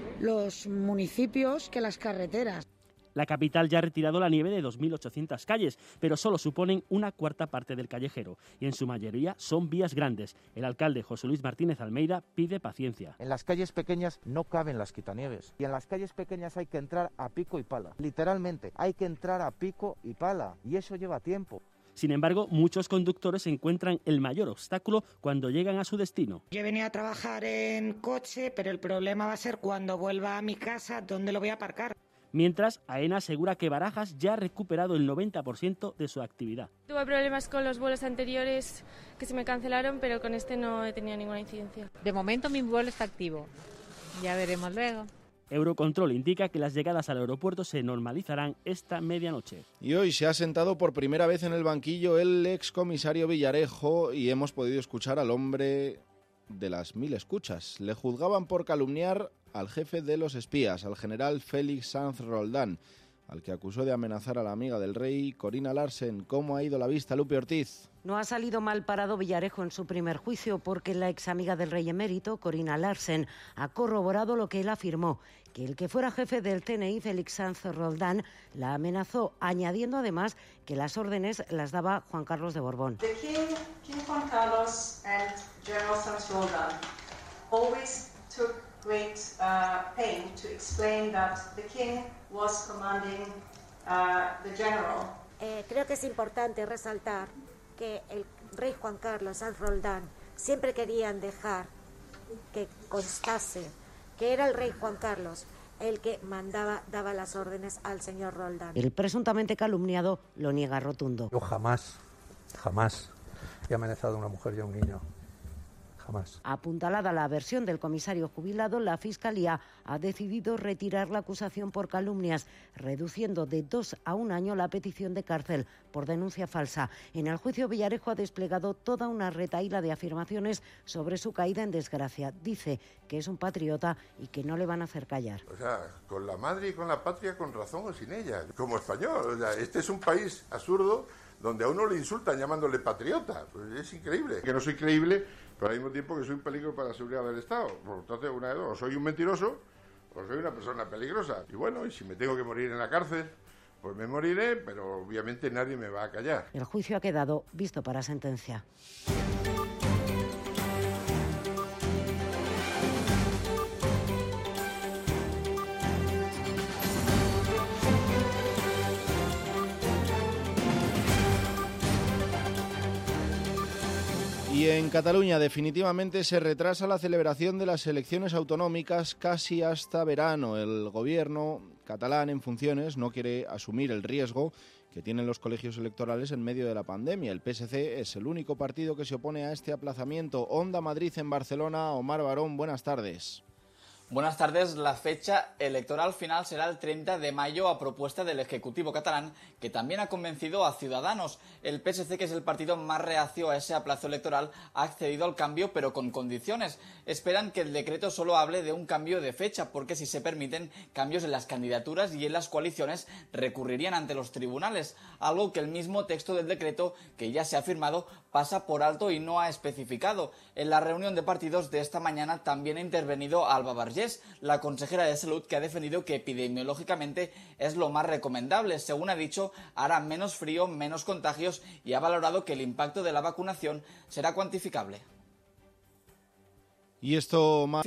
los municipios que las carreteras. La capital ya ha retirado la nieve de dos mil ochocientas calles, pero solo suponen una cuarta parte del callejero y en su mayoría son vías grandes. El alcalde José Luis Martínez Almeida pide paciencia. En las calles pequeñas no caben las quitanieves y en las calles pequeñas hay que entrar a pico y pala. Literalmente, hay que entrar a pico y pala y eso lleva tiempo. Sin embargo, muchos conductores encuentran el mayor obstáculo cuando llegan a su destino. Yo he venido a trabajar en coche, pero el problema va a ser cuando vuelva a mi casa, ¿dónde lo voy a aparcar? Mientras, AENA asegura que Barajas ya ha recuperado el noventa por ciento de su actividad. Tuve problemas con los vuelos anteriores que se me cancelaron, pero con este no he tenido ninguna incidencia. De momento mi vuelo está activo, ya veremos luego. Eurocontrol indica que las llegadas al aeropuerto se normalizarán esta medianoche. Y hoy se ha sentado por primera vez en el banquillo el excomisario Villarejo y hemos podido escuchar al hombre de las mil escuchas. Le juzgaban por calumniar al jefe de los espías, al general Félix Sanz Roldán, al que acusó de amenazar a la amiga del rey, Corina Larsen. ¿Cómo ha ido la vista, Lupe Ortiz? No ha salido mal parado Villarejo en su primer juicio porque la ex amiga del rey emérito, Corina Larsen, ha corroborado lo que él afirmó, que el que fuera jefe del C N I, Félix Sanz Roldán, la amenazó, añadiendo además que las órdenes las daba Juan Carlos de Borbón. The King, King Juan Carlos and General Sanz Roldán always took great uh, pain to explain that the King was commanding uh, the general. Eh, creo que es importante resaltar que el rey Juan Carlos Sanz Roldán siempre querían dejar que constase que era el rey Juan Carlos el que mandaba, daba las órdenes al señor Roldán. El presuntamente calumniado lo niega rotundo. Yo jamás, jamás he amenazado a una mujer y a un niño. Jamás. Apuntalada la versión del comisario jubilado, la Fiscalía ha decidido retirar la acusación por calumnias, reduciendo de dos a un año la petición de cárcel por denuncia falsa. En el juicio, Villarejo ha desplegado toda una retahíla de afirmaciones sobre su caída en desgracia. Dice que es un patriota y que no le van a hacer callar. O sea, con la madre y con la patria, con razón o sin ella. Como español, o sea, este es un país absurdo donde a uno le insultan llamándole patriota. Pues es increíble. Que no soy creíble, pero al mismo tiempo que soy un peligro para la seguridad del Estado. Por lo tanto, una de dos, o soy un mentiroso o soy una persona peligrosa. Y bueno, y si me tengo que morir en la cárcel, pues me moriré, pero obviamente nadie me va a callar. El juicio ha quedado visto para sentencia. Y en Cataluña definitivamente se retrasa la celebración de las elecciones autonómicas casi hasta verano. El gobierno catalán en funciones no quiere asumir el riesgo que tienen los colegios electorales en medio de la pandemia. El P S C es el único partido que se opone a este aplazamiento. Onda Madrid en Barcelona. Omar Barón, buenas tardes. Buenas tardes. La fecha electoral final será el treinta de mayo a propuesta del Ejecutivo catalán, que también ha convencido a Ciudadanos. El P S C, que es el partido más reacio a ese aplazo electoral, ha accedido al cambio, pero con condiciones. Esperan que el decreto solo hable de un cambio de fecha, porque si se permiten cambios en las candidaturas y en las coaliciones, recurrirían ante los tribunales, algo que el mismo texto del decreto, que ya se ha firmado, pasa por alto y no ha especificado. En la reunión de partidos de esta mañana también ha intervenido Alba Vergés, la consejera de Salud, que ha defendido que epidemiológicamente es lo más recomendable. Según ha dicho, hará menos frío, menos contagios y ha valorado que el impacto de la vacunación será cuantificable. ¿Y esto, Mar?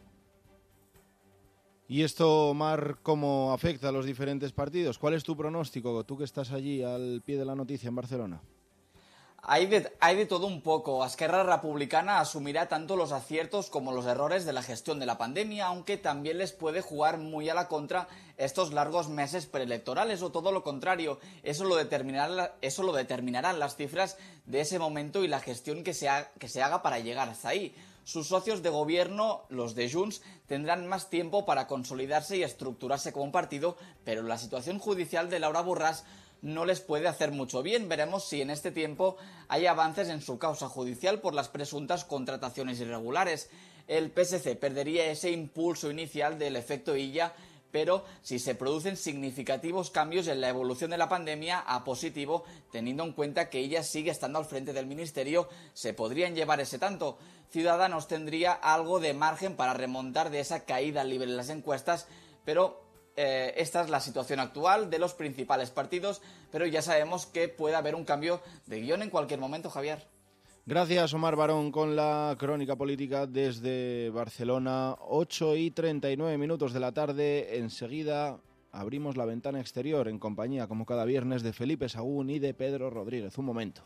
¿Y esto, Mar, cómo afecta a los diferentes partidos? ¿Cuál es tu pronóstico, tú que estás allí al pie de la noticia en Barcelona? Hay de, hay de todo un poco. Esquerra Republicana asumirá tanto los aciertos como los errores de la gestión de la pandemia, aunque también les puede jugar muy a la contra estos largos meses preelectorales, o todo lo contrario. Eso lo determinará, eso lo determinarán las cifras de ese momento y la gestión que se, ha, que se haga para llegar hasta ahí. Sus socios de gobierno, los de Junts, tendrán más tiempo para consolidarse y estructurarse como un partido, pero la situación judicial de Laura Borràs no les puede hacer mucho bien. Veremos si en este tiempo hay avances en su causa judicial por las presuntas contrataciones irregulares. El P S C perdería ese impulso inicial del efecto Illa, pero si se producen significativos cambios en la evolución de la pandemia a positivo, teniendo en cuenta que ella sigue estando al frente del ministerio, se podrían llevar ese tanto. Ciudadanos tendría algo de margen para remontar de esa caída libre en las encuestas, pero eh, esta es la situación actual de los principales partidos, pero ya sabemos que puede haber un cambio de guión en cualquier momento, Javier. Gracias, Omar Barón, con la crónica política desde Barcelona. ocho y treinta y nueve minutos de la tarde. Enseguida abrimos la ventana exterior en compañía, como cada viernes, de Felipe Sagún y de Pedro Rodríguez. Un momento.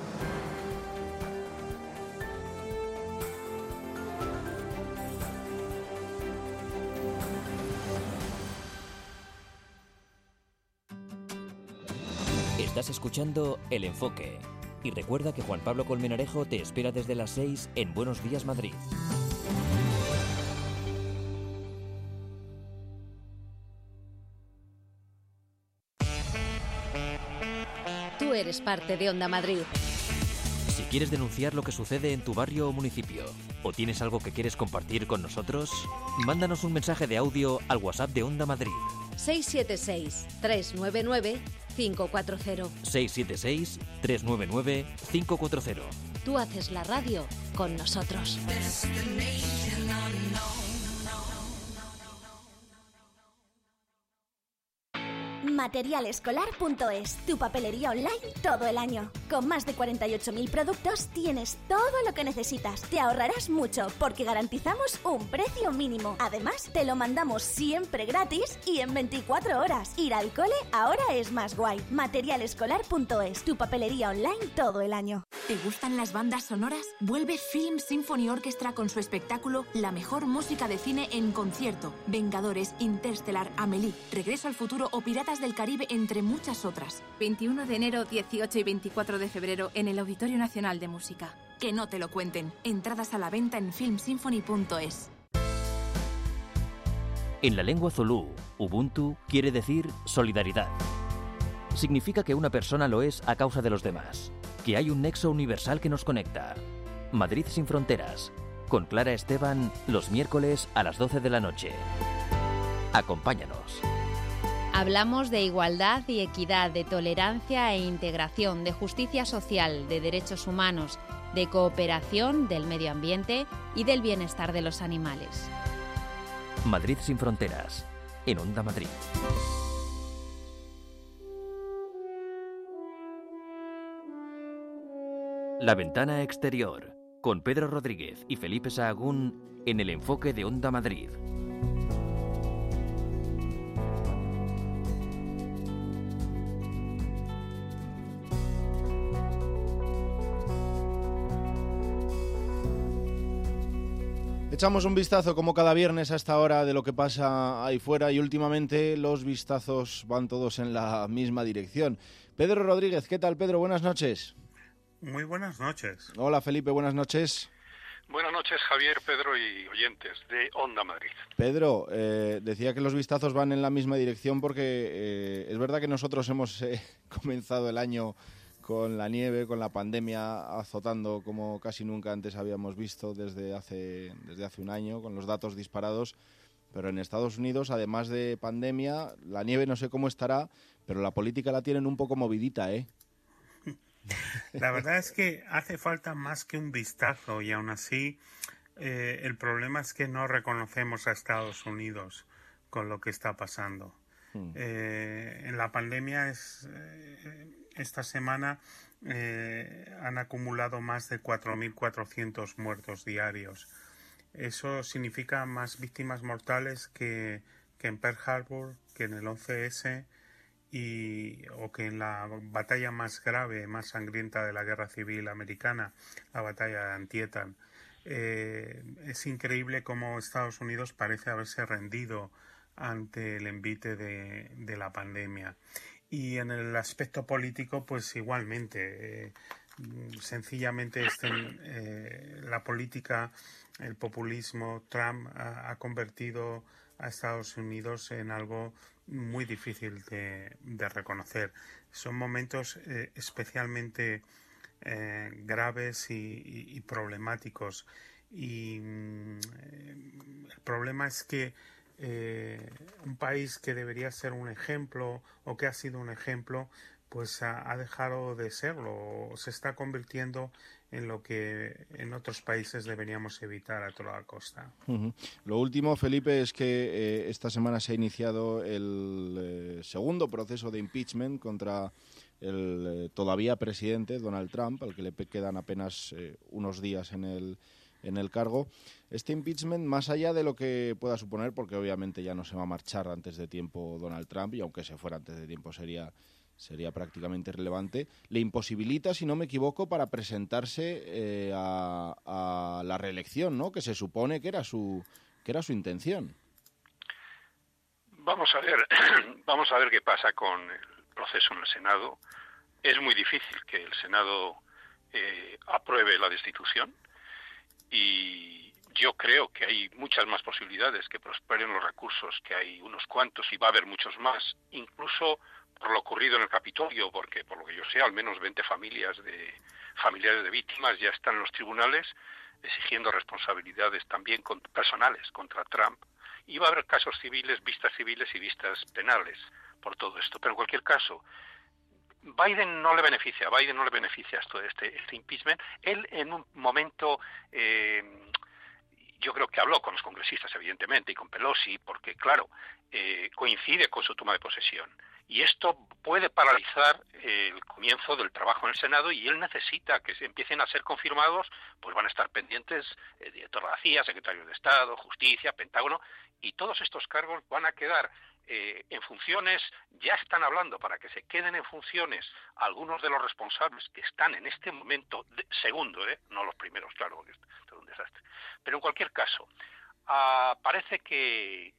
Estás escuchando El Enfoque. Y recuerda que Juan Pablo Colmenarejo te espera desde las seis en Buenos Días Madrid. Tú eres parte de Onda Madrid. Si quieres denunciar lo que sucede en tu barrio o municipio, o tienes algo que quieres compartir con nosotros, mándanos un mensaje de audio al WhatsApp de Onda Madrid. seis siete seis, tres nueve nueve, cinco cuatro cero. seis siete seis, tres nueve nueve, cinco cuatro cero. Tú haces la radio con nosotros. Materialescolar punto es, tu papelería online todo el año. Con más de cuarenta y ocho mil productos tienes todo lo que necesitas. Te ahorrarás mucho porque garantizamos un precio mínimo. Además, te lo mandamos siempre gratis y en veinticuatro horas. Ir al cole ahora es más guay. Materialescolar punto es, tu papelería online todo el año. ¿Te gustan las bandas sonoras? Vuelve Film Symphony Orchestra con su espectáculo La mejor música de cine en concierto. Vengadores, Interstellar, Amélie, Regreso al futuro o Piratas del Caribe, entre muchas otras. veintiuno de enero, dieciocho y veinticuatro de febrero en el Auditorio Nacional de Música. Que no te lo cuenten. Entradas a la venta en film symphony punto es. En la lengua zulú, Ubuntu quiere decir solidaridad. Significa que una persona lo es a causa de los demás, que hay un nexo universal que nos conecta. Madrid sin fronteras, con Clara Esteban, los miércoles a las doce de la noche. Acompáñanos. Hablamos de igualdad y equidad, de tolerancia e integración, de justicia social, de derechos humanos, de cooperación, del medio ambiente y del bienestar de los animales. Madrid sin fronteras, en Onda Madrid. La ventana exterior, con Pedro Rodríguez y Felipe Sahagún en el enfoque de Onda Madrid. Echamos un vistazo, como cada viernes a esta hora, de lo que pasa ahí fuera, y últimamente los vistazos van todos en la misma dirección. Pedro Rodríguez, ¿qué tal, Pedro? Buenas noches. Muy buenas noches. Hola, Felipe, buenas noches. Buenas noches, Javier, Pedro y oyentes de Onda Madrid. Pedro, eh, decía que los vistazos van en la misma dirección porque eh, es verdad que nosotros hemos eh, comenzado el año con la nieve, con la pandemia azotando como casi nunca antes habíamos visto desde hace, desde hace un año, con los datos disparados. Pero en Estados Unidos, además de pandemia, la nieve no sé cómo estará, pero la política la tienen un poco movidita, ¿eh? La verdad es que hace falta más que un vistazo y aún así eh, el problema es que no reconocemos a Estados Unidos con lo que está pasando. Hmm. Eh, en la pandemia es... Eh, Esta semana eh, han acumulado más de cuatro mil cuatrocientos muertos diarios. Eso significa más víctimas mortales que, que en Pearl Harbor, que en el once ese y, o que en la batalla más grave, más sangrienta de la Guerra Civil Americana, la batalla de Antietam. Eh, es increíble cómo Estados Unidos parece haberse rendido ante el envite de, de la pandemia. Y en el aspecto político, pues igualmente, eh, sencillamente estén, eh, la política, el populismo, Trump ha, ha convertido a Estados Unidos en algo muy difícil de, de reconocer. Son momentos eh, especialmente eh, graves y, y, y problemáticos. Y mm, el problema es que eh, un país que debería ser un ejemplo o que ha sido un ejemplo, pues ha, ha dejado de serlo, o se está convirtiendo en lo que en otros países deberíamos evitar a toda costa. Uh-huh. Lo último, Felipe, es que eh, esta semana se ha iniciado el eh, segundo proceso de impeachment contra el eh, todavía presidente Donald Trump, al que le quedan apenas eh, unos días en el en el cargo. Este impeachment, más allá de lo que pueda suponer, porque obviamente ya no se va a marchar antes de tiempo Donald Trump, y aunque se fuera antes de tiempo sería sería prácticamente irrelevante, le imposibilita, si no me equivoco, para presentarse eh, a, a la reelección, ¿no? Que se supone que era su que era su intención. Vamos a ver, vamos a ver qué pasa con el proceso en el Senado. Es muy difícil que el Senado eh, apruebe la destitución, y yo creo que hay muchas más posibilidades que prosperen los recursos, que hay unos cuantos y va a haber muchos más, incluso por lo ocurrido en el Capitolio, porque por lo que yo sé, al menos veinte familias de familiares de víctimas ya están en los tribunales exigiendo responsabilidades también con, personales contra Trump, y va a haber casos civiles, vistas civiles y vistas penales por todo esto. Pero en cualquier caso, Biden no le beneficia, a Biden no le beneficia esto, este, este impeachment. Él en un momento, eh, yo creo que habló con los congresistas, evidentemente, y con Pelosi, porque claro, eh, coincide con su toma de posesión. Y esto puede paralizar el comienzo del trabajo en el Senado, y él necesita que se empiecen a ser confirmados, pues van a estar pendientes el director de la C I A, secretario de Estado, Justicia, Pentágono, y todos estos cargos van a quedar eh, en funciones. Ya están hablando para que se queden en funciones algunos de los responsables que están en este momento, de, segundo, eh, no los primeros, claro, porque esto es un desastre. Pero en cualquier caso, uh, parece que,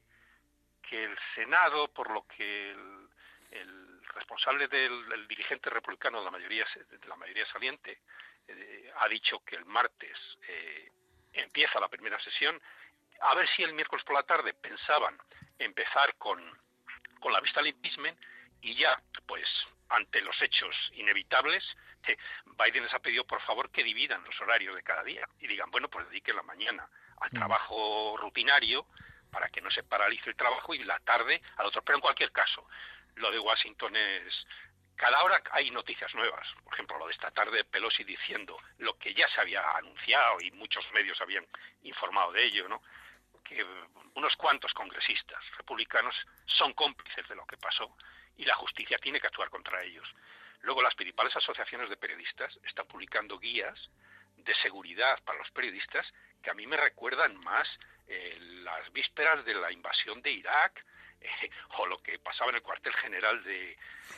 que el Senado, por lo que el el responsable del el dirigente republicano de la mayoría de la mayoría saliente eh, ha dicho que el martes eh, empieza la primera sesión, a ver si el miércoles por la tarde pensaban empezar con con la vista al impeachment, y ya pues ante los hechos inevitables eh, Biden les ha pedido por favor que dividan los horarios de cada día y digan, bueno, pues dediquen la mañana al trabajo rutinario para que no se paralice el trabajo y la tarde al otro. Pero en cualquier caso, lo de Washington es, cada hora hay noticias nuevas. Por ejemplo, lo de esta tarde, Pelosi diciendo lo que ya se había anunciado y muchos medios habían informado de ello, ¿no? Que unos cuantos congresistas republicanos son cómplices de lo que pasó y la justicia tiene que actuar contra ellos. Luego, las principales asociaciones de periodistas están publicando guías de seguridad para los periodistas que a mí me recuerdan más eh, las vísperas de la invasión de Irak, Eh, o lo que pasaba en el cuartel general de,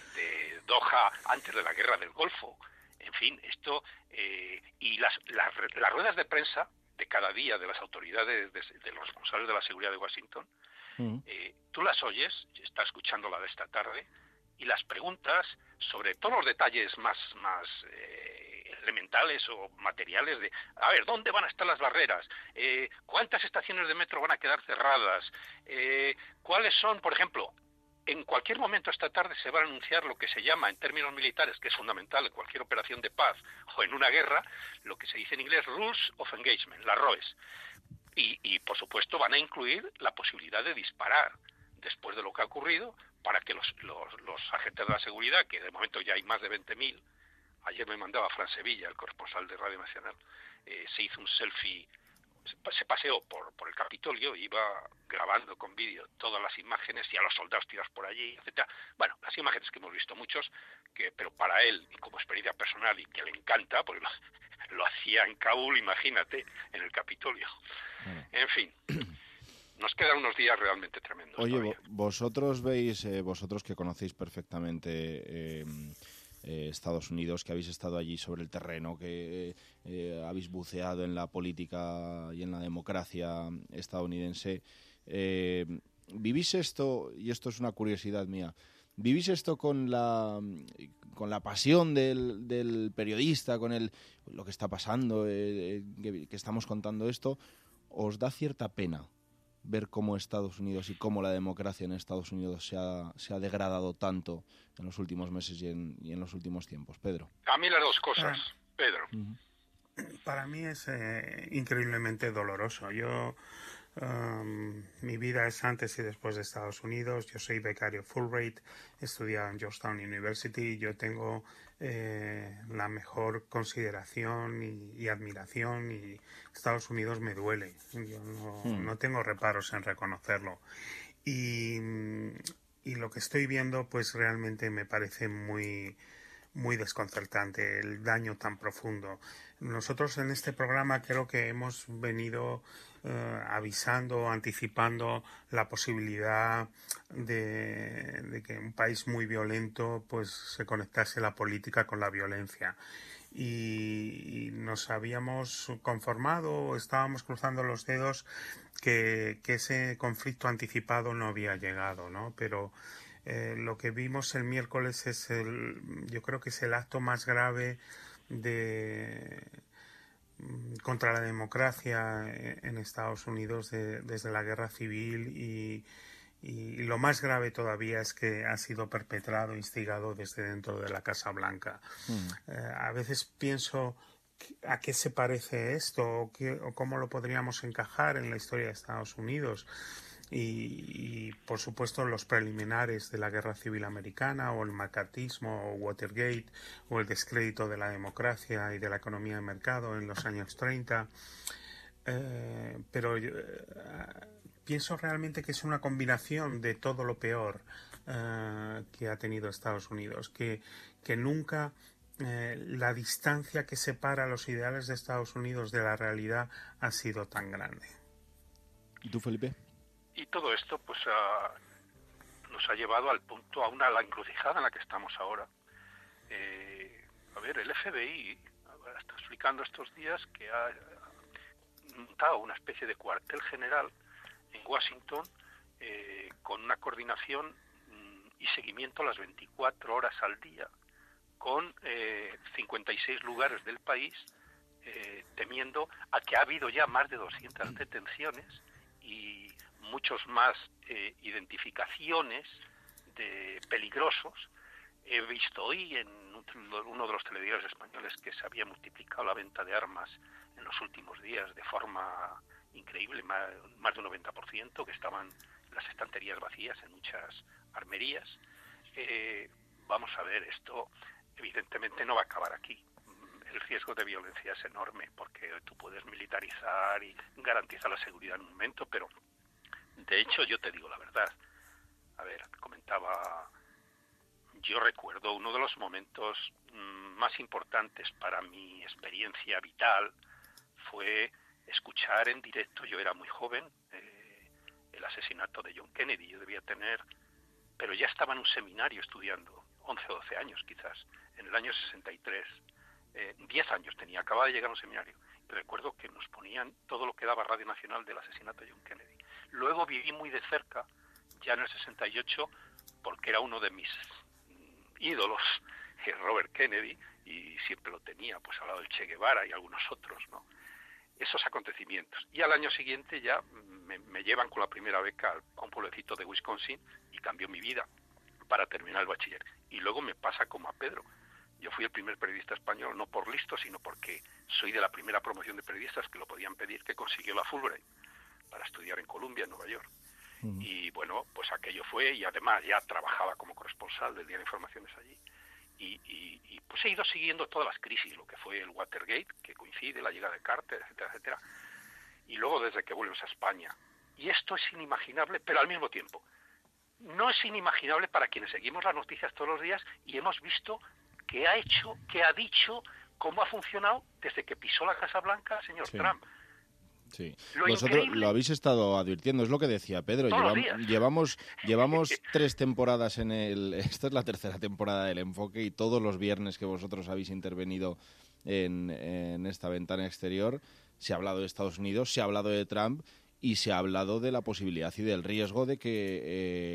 de Doha antes de la guerra del Golfo. En fin, esto eh, y las, las las ruedas de prensa de cada día de las autoridades, de, de los responsables de la seguridad de Washington, mm. eh, tú las oyes, estás escuchando la de esta tarde, y las preguntas sobre todos los detalles más más eh, elementales o materiales de, a ver, ¿dónde van a estar las barreras? Eh, ¿Cuántas estaciones de metro van a quedar cerradas? Eh, ¿Cuáles son, por ejemplo, en cualquier momento esta tarde se va a anunciar lo que se llama, en términos militares, que es fundamental en cualquier operación de paz o en una guerra, lo que se dice en inglés Rules of Engagement, las R O Es. Y, y, por supuesto, van a incluir la posibilidad de disparar después de lo que ha ocurrido, para que los, los, los agentes de la seguridad, que de momento ya hay más de veinte mil, ayer me mandaba Fran Sevilla, el corresponsal de Radio Nacional, eh, se hizo un selfie, se paseó por, por el Capitolio, iba grabando con vídeo todas las imágenes y a los soldados tirados por allí, etcétera. Bueno, las imágenes que hemos visto muchos, que pero para él, y como experiencia personal, y que le encanta, porque lo, lo hacía en Kabul, imagínate, en el Capitolio. Mm. En fin. Nos quedan unos días realmente tremendos. Oye, todavía. Vosotros veis, eh, vosotros que conocéis perfectamente eh, eh, Estados Unidos, que habéis estado allí sobre el terreno, que eh, habéis buceado en la política y en la democracia estadounidense, eh, ¿vivís esto, y esto es una curiosidad mía, ¿Vivís esto con la con la pasión del, del periodista, con el lo que está pasando, eh, que, que estamos contando esto? ¿Os da cierta pena ver cómo Estados Unidos y cómo la democracia en Estados Unidos se ha, se ha degradado tanto en los últimos meses y en, y en los últimos tiempos? Pedro. A mí las dos cosas, Ah. Pedro. Uh-huh. Para mí es eh, increíblemente doloroso. Yo, um, mi vida es antes y después de Estados Unidos. Yo soy becario Fulbright, he estudiado en Georgetown University. Yo tengo eh, la mejor consideración y, y admiración, y Estados Unidos me duele. Yo no, Hmm. no tengo reparos en reconocerlo. Y, y lo que estoy viendo, pues realmente me parece muy... muy desconcertante, el daño tan profundo. Nosotros en este programa creo que hemos venido eh, avisando, anticipando la posibilidad de, de que un país muy violento pues se conectase la política con la violencia. Y, y nos habíamos conformado, estábamos cruzando los dedos que, que ese conflicto anticipado no había llegado, ¿no? Pero Eh, lo que vimos el miércoles es el, yo creo que es el acto más grave de contra la democracia en Estados Unidos de, desde la guerra civil, y, y lo más grave todavía es que ha sido perpetrado, instigado desde dentro de la Casa Blanca. Mm. Eh, a veces pienso a qué se parece esto, o, qué, o cómo lo podríamos encajar en la historia de Estados Unidos. Y, y por supuesto los preliminares de la guerra civil americana, o el macartismo, o Watergate, o el descrédito de la democracia y de la economía de mercado en los años treinta. Eh, pero eh, pienso realmente que es una combinación de todo lo peor eh, que ha tenido Estados Unidos, que, que nunca eh, la distancia que separa los ideales de Estados Unidos de la realidad ha sido tan grande. ¿Y tú, Felipe? Y todo esto pues uh, nos ha llevado al punto, a una a la encrucijada en la que estamos ahora. Eh, a ver, el F B I está explicando estos días que ha montado una especie de cuartel general en Washington eh, con una coordinación mm, y seguimiento a las veinticuatro horas al día, con eh, cincuenta y seis lugares del país, eh, temiendo a que ha habido ya más de doscientas detenciones y muchos más eh, identificaciones de peligrosos. He visto hoy en uno de los telediarios españoles que se había multiplicado la venta de armas en los últimos días de forma increíble, más, más de un noventa por ciento, que estaban las estanterías vacías en muchas armerías. Eh, vamos a ver, esto evidentemente no va a acabar aquí. El riesgo de violencia es enorme, porque tú puedes militarizar y garantizar la seguridad en un momento, pero de hecho yo te digo la verdad. A ver, comentaba, yo recuerdo uno de los momentos mmm, más importantes para mi experiencia vital fue escuchar en directo, yo era muy joven, eh, el asesinato de John Kennedy. Yo debía tener, pero ya estaba en un seminario estudiando, once o doce años quizás, en el año sesenta y tres. Eh, diez años tenía, acababa de llegar a un seminario, y recuerdo que nos ponían todo lo que daba Radio Nacional del asesinato de John Kennedy. Luego viví muy de cerca, ya en el sesenta y ocho, porque era uno de mis ídolos, eh, Robert Kennedy, y siempre lo tenía pues al lado del Che Guevara y algunos otros, ¿no? Esos acontecimientos. Y al año siguiente ya me, me llevan con la primera beca a un pueblecito de Wisconsin y cambió mi vida para terminar el bachiller. Y luego me pasa como a Pedro. Yo fui el primer periodista español, no por listo, sino porque soy de la primera promoción de periodistas que lo podían pedir, que consiguió la Fulbright para estudiar en Columbia, en Nueva York. Uh-huh. Y bueno, pues aquello fue, y además ya trabajaba como corresponsal del Diario de Informaciones allí. Y, y, y pues he ido siguiendo todas las crisis, lo que fue el Watergate, que coincide, la llegada de Carter, etcétera, etcétera. Y luego desde que vuelves a España. Y esto es inimaginable, pero al mismo tiempo no es inimaginable para quienes seguimos las noticias todos los días y hemos visto qué ha hecho, qué ha dicho, cómo ha funcionado desde que pisó la Casa Blanca el señor sí. Trump. Sí. Lo Vosotros increíble... lo habéis estado advirtiendo, es lo que decía Pedro. Llevam, llevamos llevamos tres temporadas en el... Esta es la tercera temporada del Enfoque, y todos los viernes que vosotros habéis intervenido en, en esta ventana exterior se ha hablado de Estados Unidos, se ha hablado de Trump y se ha hablado de la posibilidad y del riesgo de que eh,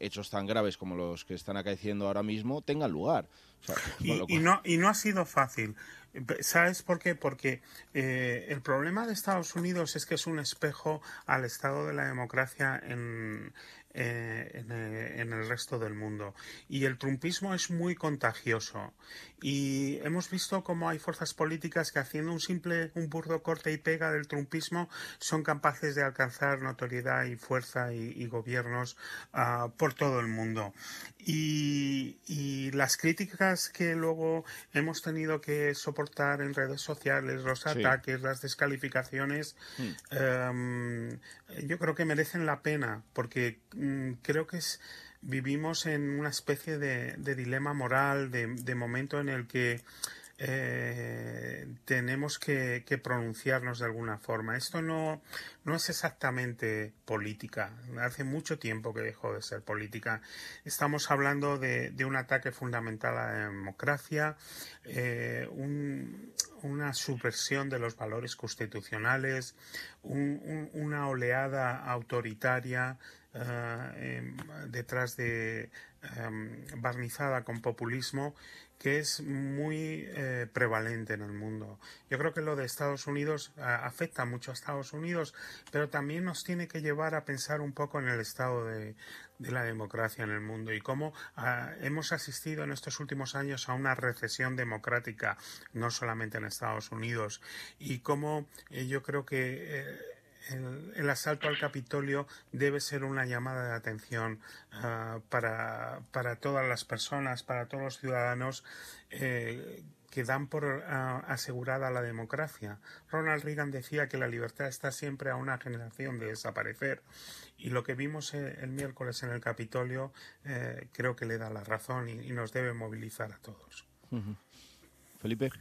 hechos tan graves como los que están acaeciendo ahora mismo tengan lugar. O sea, y, cual... y, no, y no ha sido fácil. ¿Sabes por qué? Porque eh, el problema de Estados Unidos es que es un espejo al estado de la democracia en, eh, en, eh, en el resto del mundo. Y el trumpismo es muy contagioso. Y hemos visto cómo hay fuerzas políticas que haciendo un simple, un burdo corte y pega del trumpismo son capaces de alcanzar notoriedad y fuerza y, y gobiernos uh, por todo el mundo. Y, y las críticas que luego hemos tenido que soportar en redes sociales, los ataques, sí. las descalificaciones, sí. um, yo creo que merecen la pena, porque um, creo que es, vivimos en una especie de, de dilema moral, de, de momento en el que Eh, tenemos que, que pronunciarnos de alguna forma. Esto no, no es exactamente política. Hace mucho tiempo que dejó de ser política. Estamos hablando de, de un ataque fundamental a la democracia, eh, un, una subversión de los valores constitucionales, un, un, una oleada autoritaria uh, eh, detrás de um, barnizada con populismo, que es muy eh, prevalente en el mundo. Yo creo que lo de Estados Unidos eh, afecta mucho a Estados Unidos, pero también nos tiene que llevar a pensar un poco en el estado de, de la democracia en el mundo y cómo eh, hemos asistido en estos últimos años a una recesión democrática, no solamente en Estados Unidos, y cómo eh, yo creo que eh, El, el asalto al Capitolio debe ser una llamada de atención uh, para, para todas las personas, para todos los ciudadanos eh, que dan por uh, asegurada la democracia. Ronald Reagan decía que la libertad está siempre a una generación de desaparecer, y lo que vimos el, el miércoles en el Capitolio eh, creo que le da la razón y, y nos debe movilizar a todos. Uh-huh. Felipe.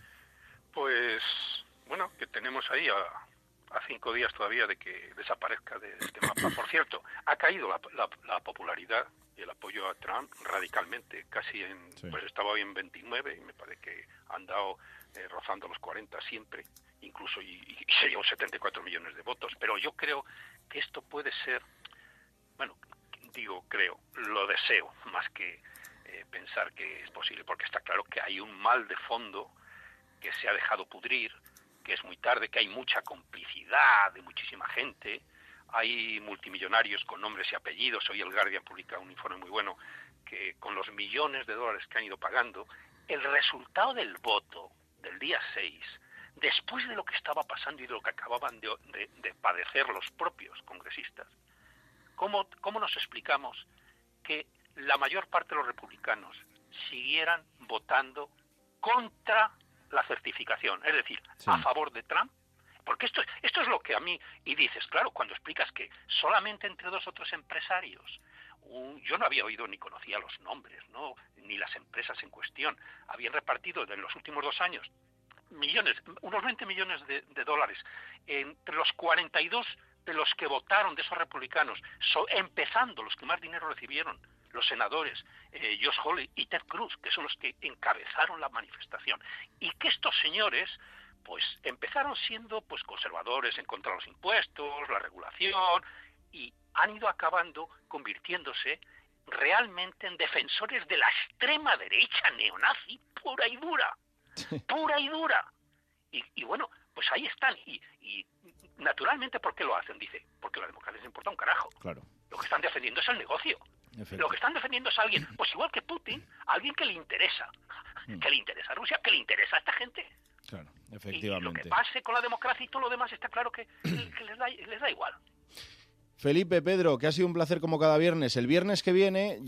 Pues bueno, que tenemos ahí a... a cinco días todavía de que desaparezca de este mapa. Por cierto, ha caído la, la, la popularidad y el apoyo a Trump radicalmente, casi en, sí. pues estaba hoy en veintinueve y me parece que han dado eh, rozando los cuarenta siempre, incluso y, y se llevó setenta y cuatro millones de votos, pero yo creo que esto puede ser, bueno, digo creo, lo deseo más que eh, pensar que es posible, porque está claro que hay un mal de fondo que se ha dejado pudrir, que es muy tarde, que hay mucha complicidad de muchísima gente, hay multimillonarios con nombres y apellidos. Hoy el Guardian publica un informe muy bueno que con los millones de dólares que han ido pagando, el resultado del voto del día seis, después de lo que estaba pasando y de lo que acababan de, de, de padecer los propios congresistas, ¿cómo, cómo nos explicamos que la mayor parte de los republicanos siguieran votando contra la certificación, es decir, sí. a favor de Trump? Porque esto, esto es lo que a mí, y dices, claro, cuando explicas que solamente entre dos o tres empresarios, un, yo no había oído ni conocía los nombres, no, ni las empresas en cuestión, habían repartido en los últimos dos años millones, unos veinte millones de, de dólares, entre los cuarenta y dos de los que votaron de esos republicanos, so, empezando los que más dinero recibieron, los senadores eh, Josh Hawley y Ted Cruz, que son los que encabezaron la manifestación, y que estos señores pues empezaron siendo pues conservadores en contra de los impuestos, la regulación, y han ido acabando convirtiéndose realmente en defensores de la extrema derecha neonazi pura y dura, pura y dura. Y, y bueno, pues ahí están, y, y naturalmente, ¿por qué lo hacen? Dice, porque la democracia les importa un carajo. Claro. Lo que están defendiendo es el negocio. Efecto. Lo que están defendiendo es a alguien, pues igual que Putin, a alguien que le interesa. Mm. Que le interesa a Rusia, que le interesa a esta gente. Claro, efectivamente. Y lo que pase con la democracia y todo lo demás está claro que, que les, da, les da igual. Felipe, Pedro, que ha sido un placer como cada viernes. El viernes que viene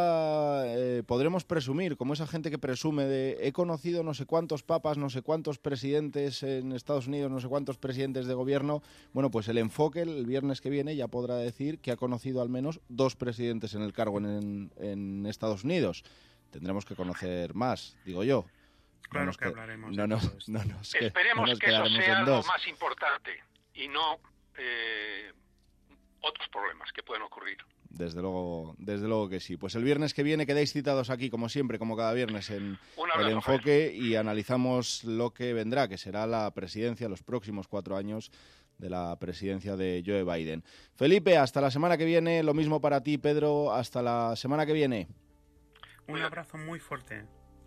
ya eh, podremos presumir, como esa gente que presume de he conocido no sé cuántos papas, no sé cuántos presidentes en Estados Unidos, no sé cuántos presidentes de gobierno. Bueno, pues el Enfoque el viernes que viene ya podrá decir que ha conocido al menos dos presidentes en el cargo en, en Estados Unidos. Tendremos que conocer más, digo yo. Claro no que hablaremos. No, no, no, no, que, Esperemos no que eso sea lo más importante y no... Eh... otros problemas que pueden ocurrir. Desde luego, desde luego que sí. Pues el viernes que viene quedáis citados aquí, como siempre, como cada viernes, en El Enfoque, y analizamos lo que vendrá, que será la presidencia los próximos cuatro años de la presidencia de Joe Biden. Felipe, hasta la semana que viene. Lo mismo para ti, Pedro. Hasta la semana que viene. Un abrazo muy fuerte.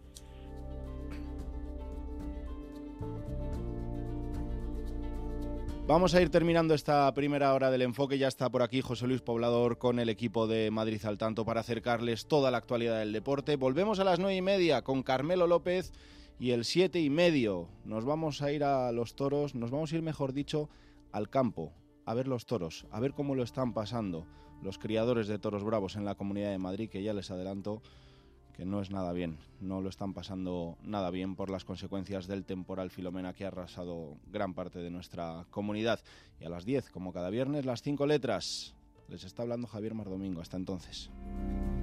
Vamos a ir terminando esta primera hora del enfoque. Ya está por aquí José Luis Poblador con el equipo de Madrid al tanto para acercarles toda la actualidad del deporte. Volvemos a las nueve y media con Carmelo López y el siete y medio. Nos vamos a ir a los toros, nos vamos a ir, mejor dicho, al campo, a ver los toros, a ver cómo lo están pasando los criadores de toros bravos en la Comunidad de Madrid, que ya les adelanto que no es nada bien, no lo están pasando nada bien por las consecuencias del temporal Filomena que ha arrasado gran parte de nuestra comunidad. Y a las diez, como cada viernes, las cinco letras. Les está hablando Javier Mardomingo. Hasta entonces.